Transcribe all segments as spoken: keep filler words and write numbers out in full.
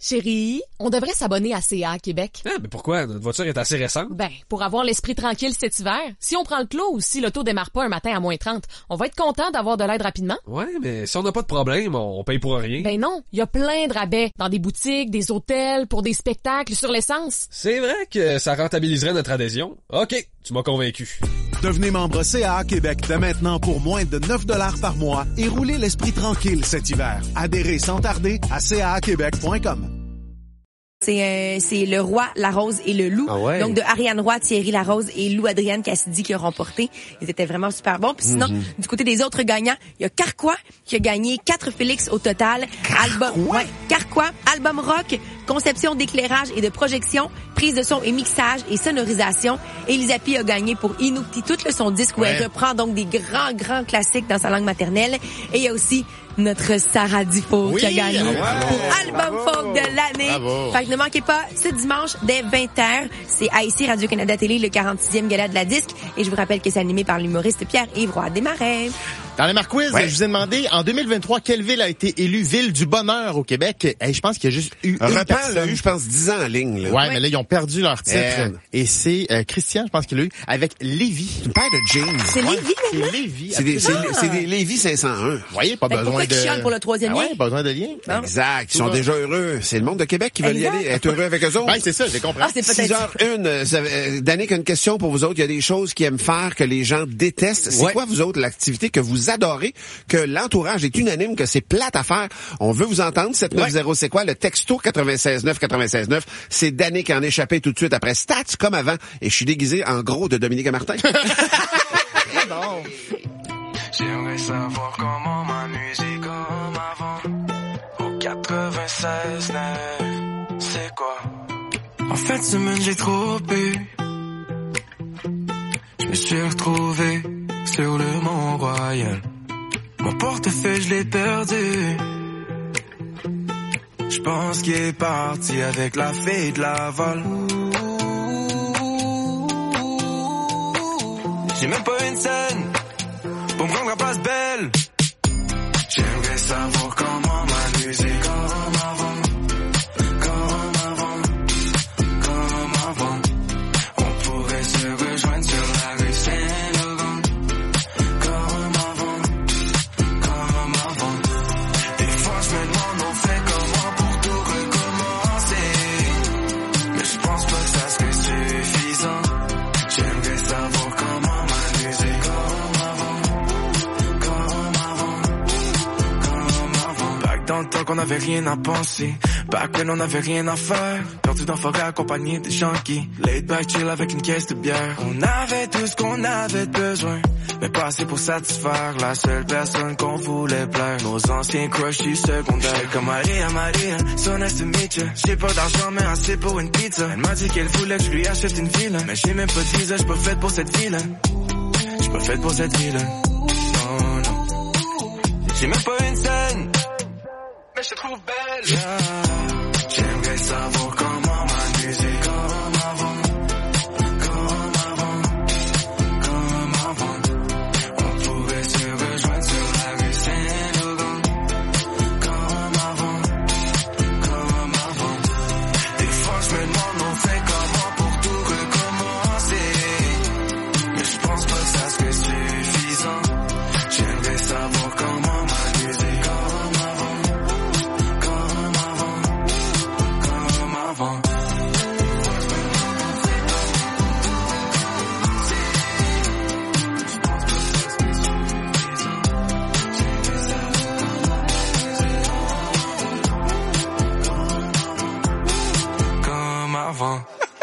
Chérie, on devrait s'abonner à C A Québec. Ah, mais pourquoi? Notre voiture est assez récente. Ben, pour avoir l'esprit tranquille cet hiver. Si on prend le clos ou si l'auto démarre pas un matin à moins trente, on va être content d'avoir de l'aide rapidement. Ouais, mais si on n'a pas de problème, on paye pour rien. Ben non, il y a plein de rabais dans des boutiques, des hôtels, pour des spectacles, sur l'essence. C'est vrai que ça rentabiliserait notre adhésion. OK, tu m'as convaincu. Devenez membre C A A Québec dès maintenant pour moins de neuf dollars par mois et roulez l'esprit tranquille cet hiver. Adhérez sans tarder à c a a québec point com. C'est euh, c'est Le Roi, la Rose et le Loup. Ah ouais. Donc de Ariane Roy, Thierry Larose et Lou Adrienne Cassidy qui ont remporté. Ils étaient vraiment super bons. Puis sinon, mm-hmm. du côté des autres gagnants, il y a Carquois qui a gagné quatre Félix au total. Carquois? Album, ouais, Carquois, album rock, conception d'éclairage et de projection, prise de son et mixage et sonorisation. Elisa Pi a gagné pour Inuktitut, tout le son disque où ouais. elle reprend donc des grands grands classiques dans sa langue maternelle. Et il y a aussi notre Sarah Dufault oui, qui a gagné ouais, pour album bravo, folk de l'année. Bravo. Fait que ne manquez pas, ce dimanche, dès vingt heures, c'est à ici Radio-Canada Télé, le quarante-sixième gala de la disque. Et je vous rappelle que c'est animé par l'humoriste Pierre-Yves Roy Desmarais. Dans les Marquises, ouais. je vous ai demandé, en deux mille vingt-trois, quelle ville a été élue ville du bonheur au Québec? Et je pense qu'il y a juste eu Un une repas personne. l'a eu, je pense, dix ans en ligne. Là. Ouais, ouais, mais là, ils ont perdu leur titre. Euh. Et c'est euh, Christian, je pense qu'il l'a eu, avec Lévis. Tu parles de James. C'est Ouais, Lévis, c'est maintenant? Lévis. C'est des, c'est, Ah. c'est des Lévis cinq cent un. Vous voyez, pas Fait que besoin pourquoi de... qu'ils chialent pour le troisième ah lien? ouais, pas besoin de lien. Bon. Exact. Ils Tout sont va. déjà heureux. C'est le monde de Québec qui veut y Exact. aller, être heureux avec eux autres. Ouais, c'est ça, j'ai compris. Ah, c'est six peut-être heures une. Ça- euh, Danick a une question pour vous autres. Il y a des choses qu'ils aiment faire que les gens détestent. C'est Ouais. quoi, vous autres, l'activité que vous adorez, que l'entourage est unanime, que c'est plate à faire? On veut vous entendre. sept neuf zéro, c'est quoi? Le texto quatre-vingt-seize neuf quatre-vingt-seize neuf. C'est Danick qui en échappé tout de suite après Stats comme avant. Et je suis déguisé en gros de Dominique et Martin. Non. J'aimerais savoir comment ma musique comme avant. Au quatre-vingt-seize neuf, c'est quoi? En fin de semaine, j'ai trop bu. Je me suis retrouvé sur le Mont-Royal. Mon portefeuille, je l'ai perdu. Je pense qu'il est parti avec la fille de Laval. J'ai même pas une scène pour me rendre la place belle. J'aimerais savoir comment ma musique comme avant, comme avant, comme avant. On pourrait se rejoindre sur la rue Saint-Laurent, comme avant, comme avant. Des fois je me demande on fait comment pour tout recommencer, mais je pense pas que ça serait suffisant. J'aimerais savoir comment ma musique comme avant, comme avant, comme avant. Back dans le temps qu'on avait rien à penser, back when on n'avait rien à faire, perdu dans forêt accompagné des gens qui laid back chill avec une caisse de bière. On avait tout ce qu'on avait besoin, mais pas assez pour satisfaire la seule personne qu'on voulait plaire. Nos anciens crushs du secondaire. Comme Maria, Maria, so nice to meet you. J'ai pas d'argent mais assez pour une pizza. Elle m'a dit qu'elle voulait que je lui achète une ville, mais j'ai même pas dix ans, j'suis pas faite pour cette ville. J'suis pas faite pour cette ville. Non, non. J'ai même pas une scène, mais je te trouve belle. Yeah. J'aimerais savoir comment ma musique comme avant, comme avant, comme avant. On pourrait se rejoindre sur la rue Saint-Laurent, comme avant, comme avant. Des fois je me demande on fait comment pour tout recommencer, mais je pense pas que ça serait suffisant. J'aimerais savoir comment ma musique comme avant, comme avant, comme avant. Comme avant.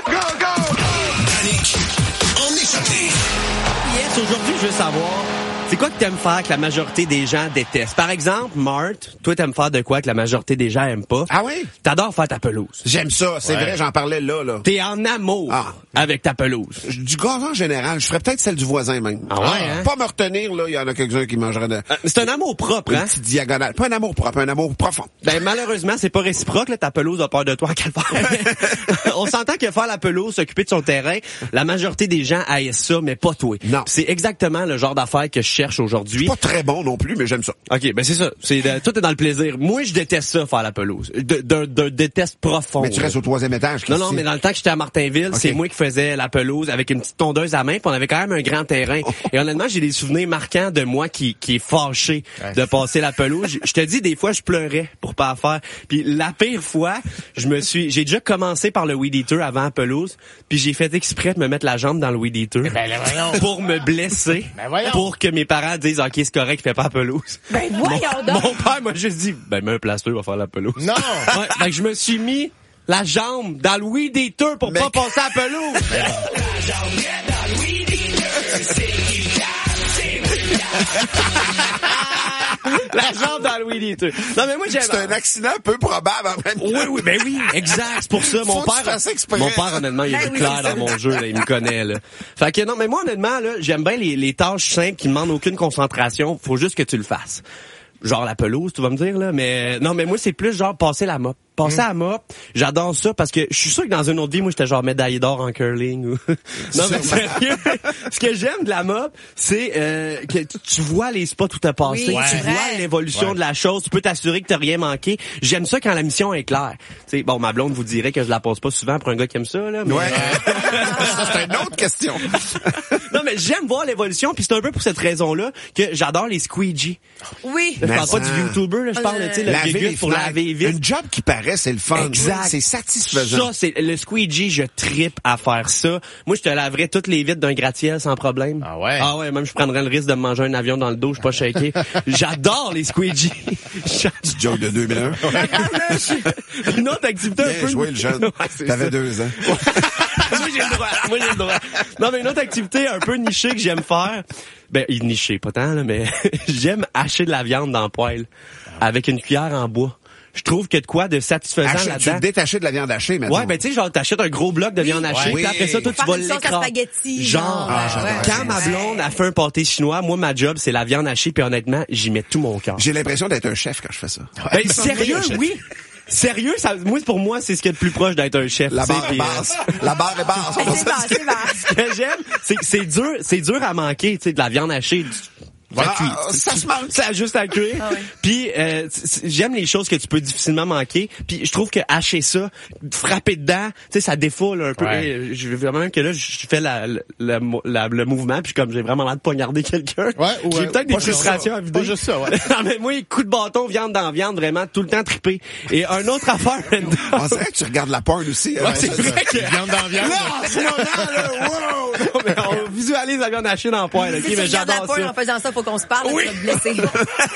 Yes, aujourd'hui, je veux savoir, c'est quoi que t'aimes faire que la majorité des gens détestent? Par exemple, Marthe, toi, t'aimes faire de quoi que la majorité des gens aiment pas? Ah oui? T'adores faire ta pelouse. J'aime ça. C'est Ouais. vrai, j'en parlais là, là. T'es en amour Ah. avec ta pelouse. Du gazon en général, je ferais peut-être celle du voisin même. Ah ouais, hein? Pas me retenir, là, il y en a quelques-uns qui mangeraient de... Euh, C'est un amour propre, Une hein? petite diagonale. Pas un amour propre, un amour profond. Ben, malheureusement, c'est pas réciproque, là. Ta pelouse a peur de toi à quel faire. On s'entend que faire la pelouse, s'occuper de son terrain, la majorité des gens haïssent ça, mais pas toi. Non. C'est exactement le genre d'affaire que je cherche cherche aujourd'hui. Pas très bon non plus, mais j'aime ça. OK, ben c'est ça. C'est de, tout est dans le plaisir. Moi, je déteste ça, faire la pelouse. De, de, de déteste profond. Mais tu restes au troisième étage. Non, non, mais dans le temps que j'étais à Martinville, okay. c'est moi qui faisais la pelouse avec une petite tondeuse à main, puis on avait quand même un grand terrain. Oh. Et honnêtement, j'ai des souvenirs marquants de moi qui, qui est fâché ouais. de passer la pelouse. Je te dis, des fois, je pleurais pour pas la faire. Puis la pire fois, je me suis, j'ai déjà commencé par le weed eater avant la pelouse, puis j'ai fait exprès de me mettre la jambe dans le weed eater ben, pour me blesser, ben, pour que mes parents disent, OK, c'est correct, fais pas la pelouse. Ben voyons mon, donc. Mon père m'a juste dit, ben mets un plaster, va faire la pelouse. Non. Ouais, fait que je me suis mis la jambe dans le weed eater pour mais... pas passer à la pelouse. La jambe dans le weed eater, c'est La jambe dans le weed eater. Non, mais moi, j'aime. C'est un accident peu probable en même temps. Oui, oui, ben oui, exact. C'est pour ça. Mon père, mon père, honnêtement, il est ben oui, clair dans mon jeu, là. Il me connaît, là. Fait que non, mais moi, honnêtement, là, j'aime bien les, les tâches simples qui demandent aucune concentration. Faut juste que tu le fasses. Genre la pelouse, tu vas me dire, là. Mais, non, mais moi, c'est plus genre passer la mop. Passer à la mop, j'adore ça parce que je suis sûr que dans une autre vie, moi, j'étais genre médaillé d'or en curling. Ou... non, mais sérieux, ce que j'aime de la mop, c'est euh, que tu vois les spots où t'as passé, oui, tu ouais. vois l'évolution ouais. de la chose, tu peux t'assurer que t'as rien manqué. J'aime ça quand la mission est claire. T'sais, bon, ma blonde vous dirait que je la passe pas souvent pour un gars qui aime ça, là. Mais... Ouais. C'est une autre question. Non, mais j'aime voir l'évolution, puis c'est un peu pour cette raison-là que j'adore les squeegee. Oui. Je parle pas du YouTuber, là, je parle, tu sais, le gueule pour laver vite. Une job qui paraît, c'est le fun. Exact. C'est satisfaisant. Ça, c'est le squeegee, je trippe à faire ça. Moi, je te laverais toutes les vitres d'un gratte-ciel sans problème. Ah ouais? Ah ouais, même je prendrais le risque de me manger un avion dans le dos, je suis pas shaké. J'adore les squeegee. Du joke de deux mille un. Une autre activité Bien un peu... joué, le jeune. Ouais, t'avais ça. deux ans. Moi, j'ai le droit. Moi, j'ai le droit. Non, mais une autre activité un peu nichée que j'aime faire, ben, nichée, pas tant, là, mais j'aime hacher de la viande dans le poêle avec une cuillère en bois. Je trouve que de quoi de satisfaisant Haché, là-dedans. Tu détaches de la viande hachée maintenant. Ouais, ben tu sais, genre t'achètes un gros bloc de oui. viande hachée, ouais. puis après ça, toi, tu vas l'écraser. Genre, ah, ouais. quand ma blonde a fait un pâté chinois, moi, ma job, c'est la viande hachée, puis honnêtement, j'y mets tout mon cœur. J'ai l'impression d'être un chef quand je fais ça. Ben, sérieux, oui. Sérieux, ça, moi, pour moi, c'est ce qui est le plus proche d'être un chef. La barre est pis, basse. Euh... La barre est basse. C'est basse, c'est basse. Ce que j'aime, c'est que c'est dur, c'est dur à manquer, tu sais, de la viande hachée. Voilà, ça se manque. Ça a juste à cuire. Ah oui. Puis euh, j'aime les choses que tu peux difficilement manquer. Puis je trouve que hacher ça, frapper dedans, tu sais, ça défoule un peu. Ouais. Je veux vraiment que là, je fais la, la, la, le mouvement, puis comme j'ai vraiment l'air de poignarder quelqu'un. Ouais, ouais. J'ai peut-être des frustrations à vider. Pas juste ça, ouais. Non, mais moi, coup de bâton, viande dans viande, vraiment tout le temps trippé. Et un autre affaire. On dirait que tu regardes la porn aussi. Ouais, ouais, c'est vrai que viande dans viande. Là, en ce moment, là, wow! Non, mais on visualise la viande hachée dans le poêle, ok, mais j'adore ça. En faisant ça, faut qu'on se parle, oui. tu vas te blesser.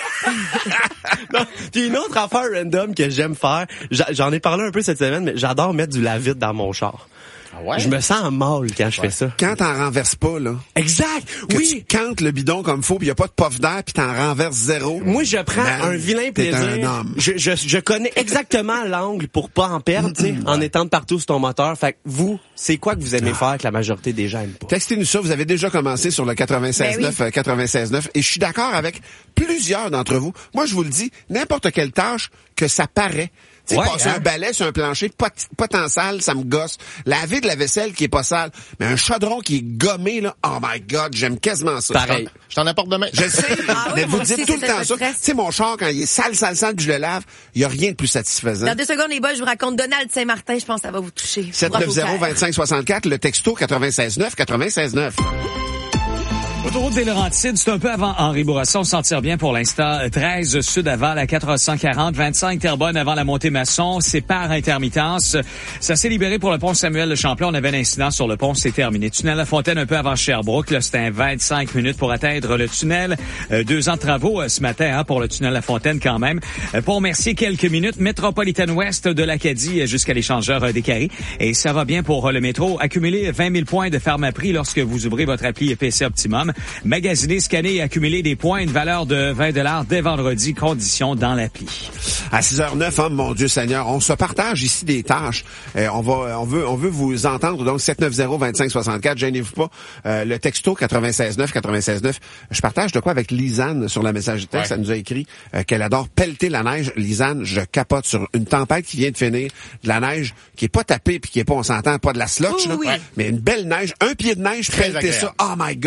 Non, puis une autre affaire random que j'aime faire, j'en ai parlé un peu cette semaine, mais j'adore mettre du lave-vite dans mon char. Ah ouais? Je me sens mal quand je ouais. fais ça. Quand t'en renverses pas, là. Exact! Que oui! tu cantes le bidon comme faut, pis y a pas de puff d'air, pis t'en renverses zéro. Moi, je prends ben, un vilain plaisir. Un homme. Je, je, je connais exactement l'angle pour pas en perdre, tu sais, en étant de partout sur ton moteur. Fait que vous, c'est quoi que vous aimez faire que la majorité des gens aiment pas? Textez-nous ça. Vous avez déjà commencé sur le quatre-vingt-seize neuf, ben oui. quatre-vingt-seize neuf. Et je suis d'accord avec plusieurs d'entre vous. Moi, je vous le dis, n'importe quelle tâche que ça paraît. Tu sais, ouais, passer hein? un balai sur un plancher, pas, pas tant sale, ça me gosse. Laver de la vaisselle qui est pas sale. Mais un chaudron qui est gommé, là, oh my God, j'aime quasiment ça. Pareil. Je t'en apporte demain. Je sais, ah mais oui, vous dites tout le temps ça. Tu sais, mon char, quand il est sale, sale, sale, puis je le lave, il y a rien de plus satisfaisant. Dans deux secondes, les boys, je vous raconte Donald Saint-Martin, je pense que ça va vous toucher. sept neuf zéro, vingt-cinq soixante-quatre, le texto quatre-vingt-seize neuf, quatre-vingt-seize neuf. Autoroute des Laurentides, c'est un peu avant Henri Bourassa. On s'en tire bien pour l'instant. treize sud avant la quatre cent quarante, vingt-cinq Terrebonne avant la montée Masson. C'est par intermittence. Ça s'est libéré pour le pont Samuel Le Champlain. On avait un incident sur le pont, c'est terminé. Tunnel La Fontaine un peu avant Sherbrooke. Là, c'était vingt-cinq minutes pour atteindre le tunnel. Euh, deux ans de travaux euh, ce matin hein, pour le tunnel La Fontaine quand même. Euh, pour remercier quelques minutes, Métropolitaine Ouest de l'Acadie jusqu'à l'échangeur euh, des Carrés. Et ça va bien pour euh, le métro. Accumuler vingt mille points de Pharmaprix lorsque vous ouvrez votre appli P C Optimum. Magasiner, scanner et accumuler des points, une valeur de vingt dollars dès vendredi, conditions dans l'appli. À six heures neuf, hein, mon Dieu Seigneur, on se partage ici des tâches. Euh, on va, on veut, on veut vous entendre. Donc sept neuf zéro, vingt-cinq soixante-quatre, gênez-vous pas. Euh, le texto quatre-vingt-seize neuf, quatre-vingt-seize neuf. Je partage de quoi avec Lisanne sur la message de texte. Ouais. Elle nous a écrit euh, qu'elle adore pelleter la neige. Lisanne, je capote sur une tempête qui vient de finir, de la neige qui est pas tapée puis qui est pas, on s'entend, pas de la slotch, oui, là, oui. mais une belle neige, un pied de neige, pelleter ça. Oh my God, pelleter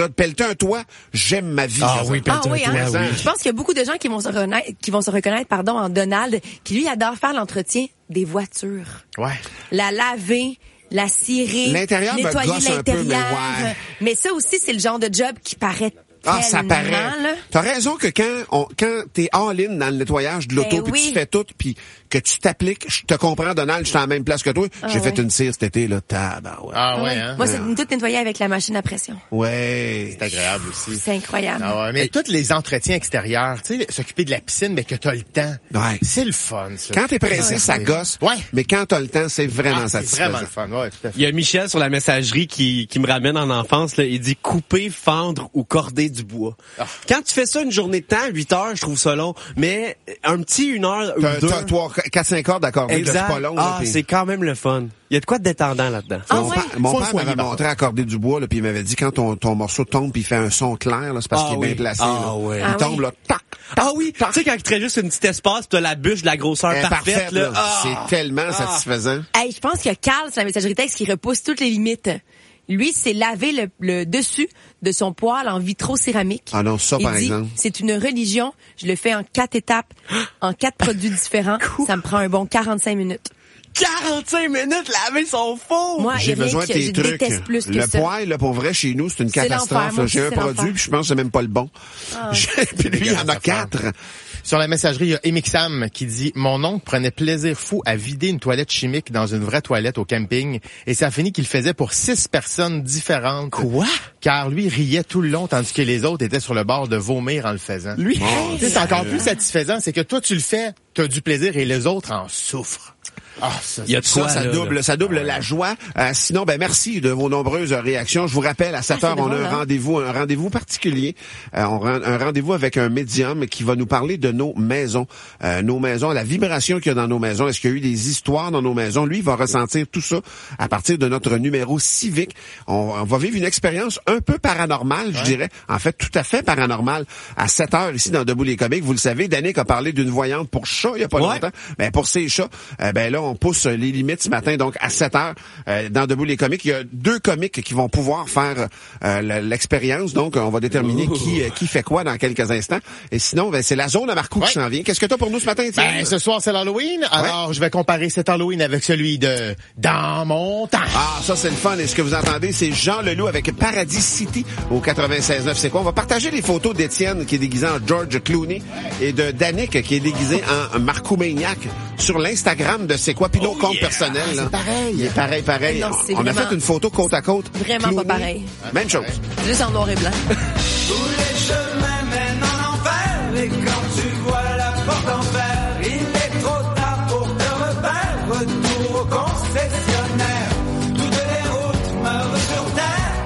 peins-toi, j'aime ma vie. Ah oui, Ah peins-toi. oui, hein? oui. Je pense qu'il y a beaucoup de gens qui vont se reconnaître, qui vont se reconnaître, pardon, en Donald, qui lui adore faire l'entretien des voitures. Ouais. La laver, la cirer, L'intérieur me nettoyer gosse un peu, mais l'intérieur. ouais. Mais ça aussi, c'est le genre de job qui paraît Ah, ça tellement, paraît. là. T'as raison que quand on, quand t'es all-in dans le nettoyage de l'auto, Ben puis oui. tu fais tout, puis que tu t'appliques, je te comprends, Donald, je suis à la même place que toi. Ah J'ai fait ouais. une cire cet été, là, tabarouette. Ah ouais, hein? Moi, c'est tout nettoyer avec la machine à pression. Ouais. C'est agréable aussi. C'est incroyable. Ah ouais, mais tous les entretiens extérieurs, tu sais, s'occuper de la piscine, mais que t'as le temps. Ouais. C'est le fun, ça. Quand t'es pressé, Ouais. ça gosse. Ouais. Mais quand t'as le temps, c'est vraiment Ah, c'est satisfaisant. vraiment le fun, ouais, tout à fait. Il y a Michel sur la messagerie qui, qui me ramène en enfance. Là. Il dit couper, fendre ou corder du bois. Ah. Quand tu fais ça une journée de temps, huit heures, je trouve ça long. Mais un petit une heure ou T'as, deux. t'as trois, quatre, cinq heures d'accordé, là, Exact. c'est pas long. là, Ah, puis- c'est quand même le fun. Il y a de quoi de détendant là-dedans. Ah mon ouais? pa- mon Faut père soigner, m'avait par montré à accorder du bois, là, puis il m'avait dit quand ton, ton morceau tombe puis il fait un son clair, là, c'est parce Ah qu'il est oui. bien placé. Ah là. ouais. Il Ah tombe oui. là, tac, Ah oui, tu sais quand il te reste juste une petite espace, t'as la bûche de la grosseur elle est parfaite. parfaite, là. là. Ah. C'est tellement satisfaisant. Hey, je pense qu'il y a Carl sur la messagerie texte qui repousse toutes les limites. Lui, c'est laver le, le dessus de son poêle en vitro-céramique. Ah non, ça, Il par dit, exemple. c'est une religion. Je le fais en quatre étapes, en quatre produits différents. Ça me prend un bon quarante-cinq minutes. quarante-cinq minutes laver son four. Moi, J'ai il y a rien besoin de que tes je trucs. déteste plus que le ça. poêle, là, pour vrai, chez nous, c'est une C'est catastrophe. l'enfer. Moi là. J'ai aussi, un c'est produit, l'enfer. puis je pense que c'est même pas le bon. J'ai- puis lui, il y en a quatre. Sur la messagerie, il y a Emixam qui dit « Mon oncle prenait plaisir fou à vider une toilette chimique dans une vraie toilette au camping et ça a fini qu'il le faisait pour six personnes différentes. » Quoi? Car lui riait tout le long tandis que les autres étaient sur le bord de vomir en le faisant. Lui? Tu sais, c'est encore plus satisfaisant, c'est que toi tu le fais, tu as du plaisir et les autres en souffrent. Ah, ça, Il y a de Ça, quoi, ça là, double, là. ça double la joie. Euh, sinon, ben merci de vos nombreuses réactions. Je vous rappelle, à sept Ah, heures, c'est on a drôle, un hein? rendez-vous, un rendez-vous particulier. Euh, on rend- un rendez-vous avec un médium qui va nous parler de nos maisons, euh, nos maisons, la vibration qu'il y a dans nos maisons. Est-ce qu'il y a eu des histoires dans nos maisons? Lui, il va ressentir tout ça à partir de notre numéro civique. On, on va vivre une expérience un peu paranormale, je dirais. En fait, tout à fait paranormale. À sept heures, ici, dans Debout les comiques, vous le savez, Danick a parlé d'une voyante pour chat il y a pas Ouais. longtemps. Ben, pour ces chats, euh, ben là, on pousse les limites ce matin, donc à sept heures, euh, dans Debout les comiques. Il y a deux comiques qui vont pouvoir faire euh, l'expérience, donc on va déterminer qui, euh, qui fait quoi dans quelques instants. Et sinon, ben, c'est la zone à Marcoux Ouais. qui s'en vient. Qu'est-ce que t'as pour nous ce matin, Étienne? Ben, ce soir, c'est l'Halloween. Alors, je vais comparer cet Halloween avec celui de Dans mon temps. Ah, ça, c'est le fun. Et ce que vous entendez, c'est Jean Leloup avec Paradis City au quatre-vingt-seize neuf. C'est quoi? On va partager les photos d'Étienne qui est déguisé en George Clooney et de Danick qui est déguisé en Marcoux Maniac sur l'Instagram de C'est quoi? Puis nos comptes personnels. là. c'est pareil. Il est pareil, pareil. Non, c'est On a vraiment- fait une photo côte à côte. Vraiment Clooney. pas pareil. Même chose. Juste en noir et blanc. Tous les chemins mènent en enfer et quand tu vois la porte en fer, il est trop tard pour te refaire. Retour au concessionnaire, toutes les routes meurent sur terre.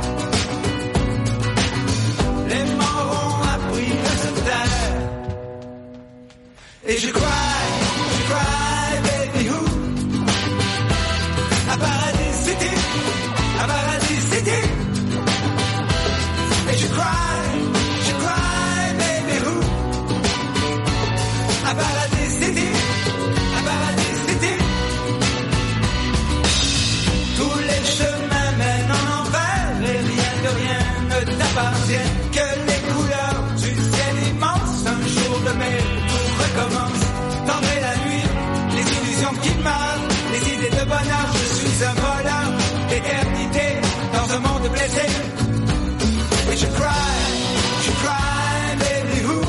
Les morts ont appris à se taire. Et je cry, je cry, baby who? À Paradis City, à Paradis City. Et je cry, je cry, baby who? À Paradis City, à Paradis City. Tous les chemins mènent en enfer et rien de rien ne t'appartient. Que les couleurs du ciel immense, un jour de mai, tout recommence. Tendre la nuit, les illusions qui meurent, les idées de bonheur, je suis un voleur d'éternité dans un monde blessé. Et je cry, je cry, baby who?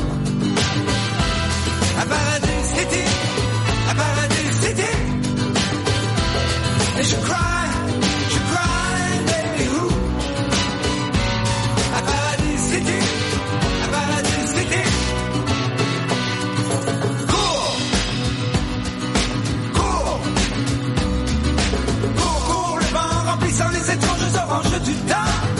À Paradis City, à Paradis City. Et je cry, je cry, baby who? À Paradis City, à Paradis City. Cours, cours, cours, cours, le vent remplissant les étranges oranges du temps.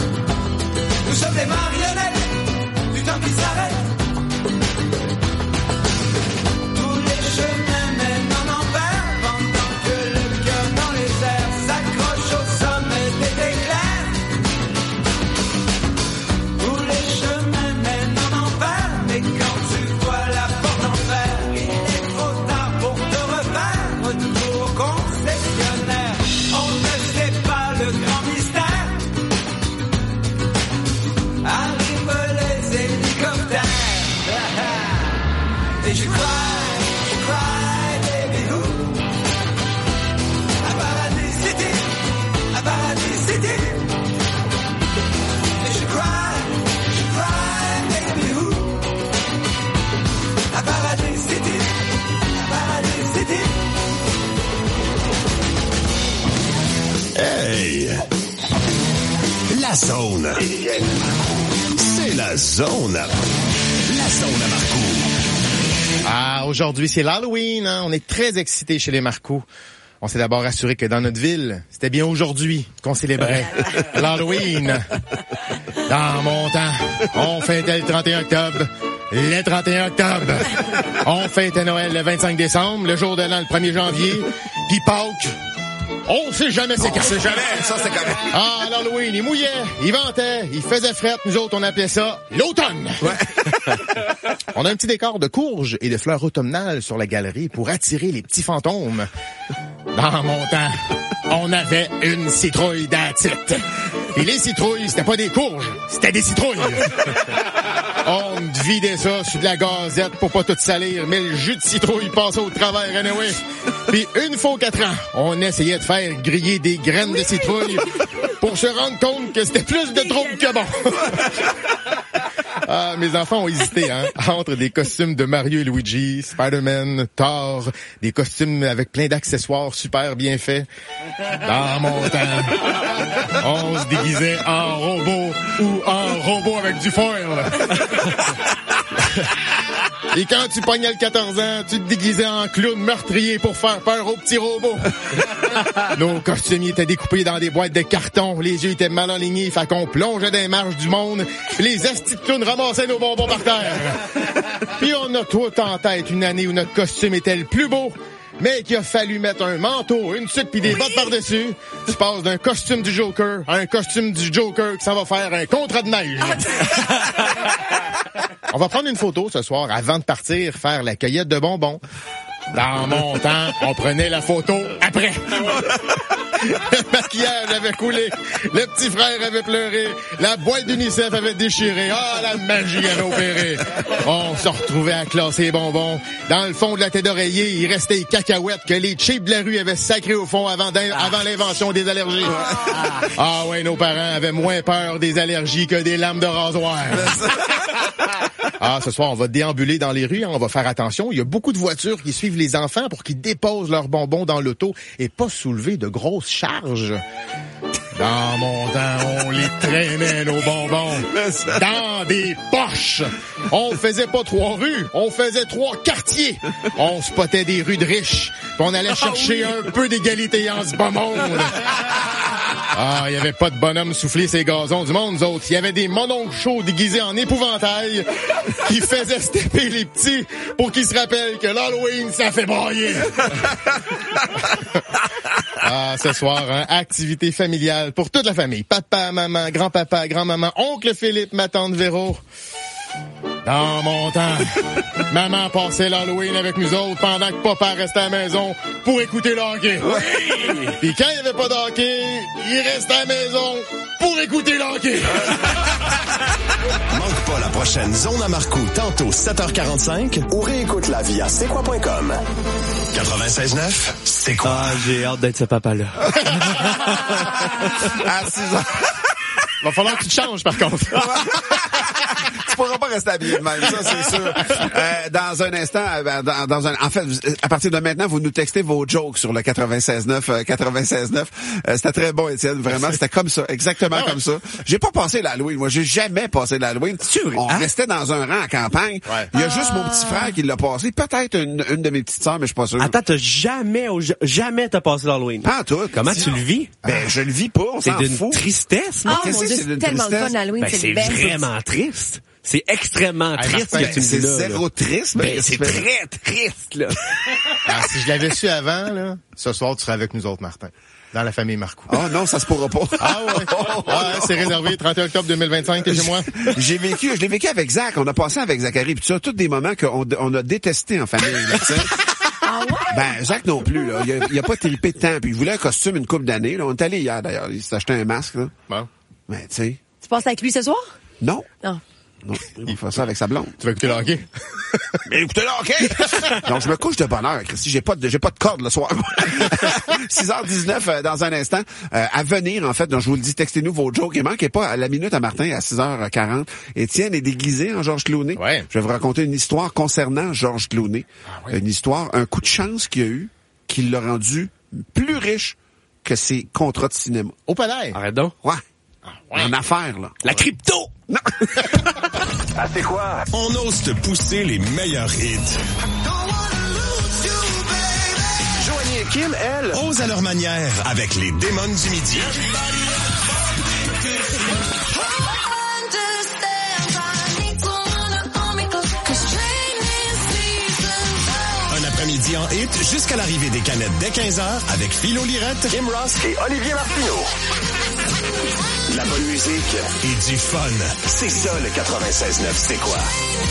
Hey! La zone. C'est la zone. La zone à Marcoux. Ah, aujourd'hui, c'est l'Halloween, hein? On est très excités chez les Marcoux. On s'est d'abord assuré que dans notre ville, c'était bien aujourd'hui qu'on célébrait l'Halloween. Dans mon temps, on fêtait le trente et un octobre. Le trente et un octobre. On fêtait Noël le vingt-cinq décembre, le jour de l'an le premier janvier. Puis Pâques, on sait jamais c'est quand. On sait jamais, ça c'est quand même. Ah, l'Halloween, il mouillait, il ventait, il faisait fret. Nous autres, on appelait ça l'automne. Ouais. On a un petit décor de courges et de fleurs automnales sur la galerie pour attirer les petits fantômes. Dans mon temps, on avait une citrouille d'atite. Et les citrouilles, c'était pas des courges, c'était des citrouilles. On vidait ça sur de la gazette pour pas tout salir, mais le jus de citrouille passait au travers anyway. Puis une fois aux quatre ans, on essayait de faire griller des graines de citrouille pour se rendre compte que c'était plus de trouble que bon. Ah, mes enfants ont hésité, hein, entre des costumes de Mario et Luigi, Spider-Man, Thor, des costumes avec plein d'accessoires super bien faits. Dans mon temps, on se déguisait en robot ou en robot avec du foil. Et quand tu pognais le quatorze ans, tu te déguisais en clown meurtrier pour faire peur aux petits robots. Nos costumiers étaient découpés dans des boîtes de carton, les yeux étaient mal alignés, fait qu'on plongeait dans les marches du monde, les astis de clowns ramassaient nos bonbons par terre. Puis on a tout en tête une année où notre costume était le plus beau, mais qu'il a fallu mettre un manteau, une tuque pis des bottes par-dessus. Tu passes d'un costume du Joker à un costume du Joker qui s'en va faire un contrat de neige. On va prendre une photo ce soir avant de partir faire la cueillette de bonbons. Dans mon temps, on prenait la photo après. Le maquillage avait coulé, le petit frère avait pleuré, la boîte d'UNICEF avait déchiré. Ah, la magie avait opéré. On se retrouvait à classer les bonbons. Dans le fond de la tête d'oreiller, il restait les cacahuètes que les cheap de la rue avaient sacrées au fond avant, avant l'invention des allergies. Ah ouais, nos parents avaient moins peur des allergies que des lames de rasoir. Ah, ce soir, on va déambuler dans les rues, hein, on va faire attention. Il y a beaucoup de voitures qui suivent les enfants pour qu'ils déposent leurs bonbons dans l'auto et pas soulever de grosses charges. Dans mon temps, on les traînait, nos bonbons, dans des poches. On faisait pas trois rues, on faisait trois quartiers. On spottait des rues de riches, puis on allait chercher ah oui. un peu d'égalité en ce bas monde. Ah, il y avait pas de bonhomme souffler ces gazons du monde, nous autres. Il y avait des mononcles chauds déguisés en épouvantail qui faisaient stepper les petits pour qu'ils se rappellent que l'Halloween, ça fait brailler. Ah, ce soir, hein, activité familiale pour toute la famille. Papa, maman, grand-papa, grand-maman, oncle Philippe, ma tante Véro. Dans mon temps, maman passait l'Halloween avec nous autres pendant que papa restait à la maison pour écouter le hockey. Oui. Puis quand il n'y avait pas de hockey, il restait à la maison pour écouter le hockey. Manque pas la prochaine Zone à Marcoux, tantôt sept heures quarante-cinq, ou réécoute-la via c'est quoi point com. quatre-vingt-seize neuf, c'est quoi? Ah, j'ai hâte d'être ce papa-là. À six ans. Va falloir que tu te changes, par contre. Tu pourras pas rester habillé de même, ça, c'est sûr. Euh, dans un instant, dans, dans un, en fait, à partir de maintenant, vous nous textez vos jokes sur le quatre-vingt-seize neuf, quatre-vingt-seize neuf. Euh, c'était très bon, Étienne, vraiment. C'était comme ça, exactement ah ouais. comme ça. J'ai pas passé l'Halloween. Moi, j'ai jamais passé l'Halloween. On hein? restait dans un rang en campagne. Ouais. Il y a ah. juste mon petit frère qui l'a passé. Peut-être une, une de mes petites sœurs, mais je suis pas sûr. Attends, t'as jamais, jamais t'as passé l'Halloween. Pas tout. Comment tu le vis? Ben, je le vis pas, on c'est s'en d'une fout. tristesse, non? Oh, mon Dieu, c'est tellement le fun, Halloween, ben, c'est, c'est vraiment triste. C'est extrêmement ah, triste ben, que tu me c'est dis là. C'est zéro là. triste. Ben, ben, c'est très triste, là. Alors, si je l'avais su avant, là, ce soir, tu serais avec nous autres, Martin. Dans la famille Marcoux. Ah oh, non, ça se pourra pas. Ah ouais. Ah ouais, c'est réservé trente et un octobre deux mille vingt-cinq, t'es chez moi. J'ai vécu, je l'ai vécu avec Zach. On a passé avec Zachary, puis ça, tous des moments qu'on on a détestés en famille, là, tu sais. Ah ouais? Ben, Zach non plus, là. Il a, il a pas tripé de temps, puis il voulait un costume une couple d'années, là. On est allé hier, d'ailleurs. Il s'est acheté un masque, là. Bon. Ben, tu sais. Tu passes avec lui ce soir? Non. Non. Non, il va faire ça avec sa blonde. Tu vas écouter le hockey? Mais écoutez le hockey! Donc, je me couche de bonne heure, Christy. J'ai pas de, j'ai pas de corde le soir. six heures dix-neuf, euh, dans un instant. Euh, à venir, en fait, donc, je vous le dis, textez-nous vos jokes. Et manquez pas à la minute à Martin, à six heures quarante. Étienne est déguisé en Georges Clooney. Ouais. Je vais vous raconter une histoire concernant Georges Clooney. Ah, ouais. Une histoire, un coup de chance qu'il a eu, qui l'a rendu plus riche que ses contrats de cinéma. Au palais. Arrête donc. Ouais. Ah, ouais. En affaires, là. La crypto! Non. Ah, c'est quoi? On ose te pousser les meilleurs hits. Joanie et Kim, elle, Ose à leur manière avec les démons du midi. Un après-midi en hit jusqu'à l'arrivée des canettes dès quinze heures avec Philo Lirette, Kim Ross et Olivier Martineau. La bonne musique et du fun. C'est ça le quatre-vingt-seize neuf, c'est quoi?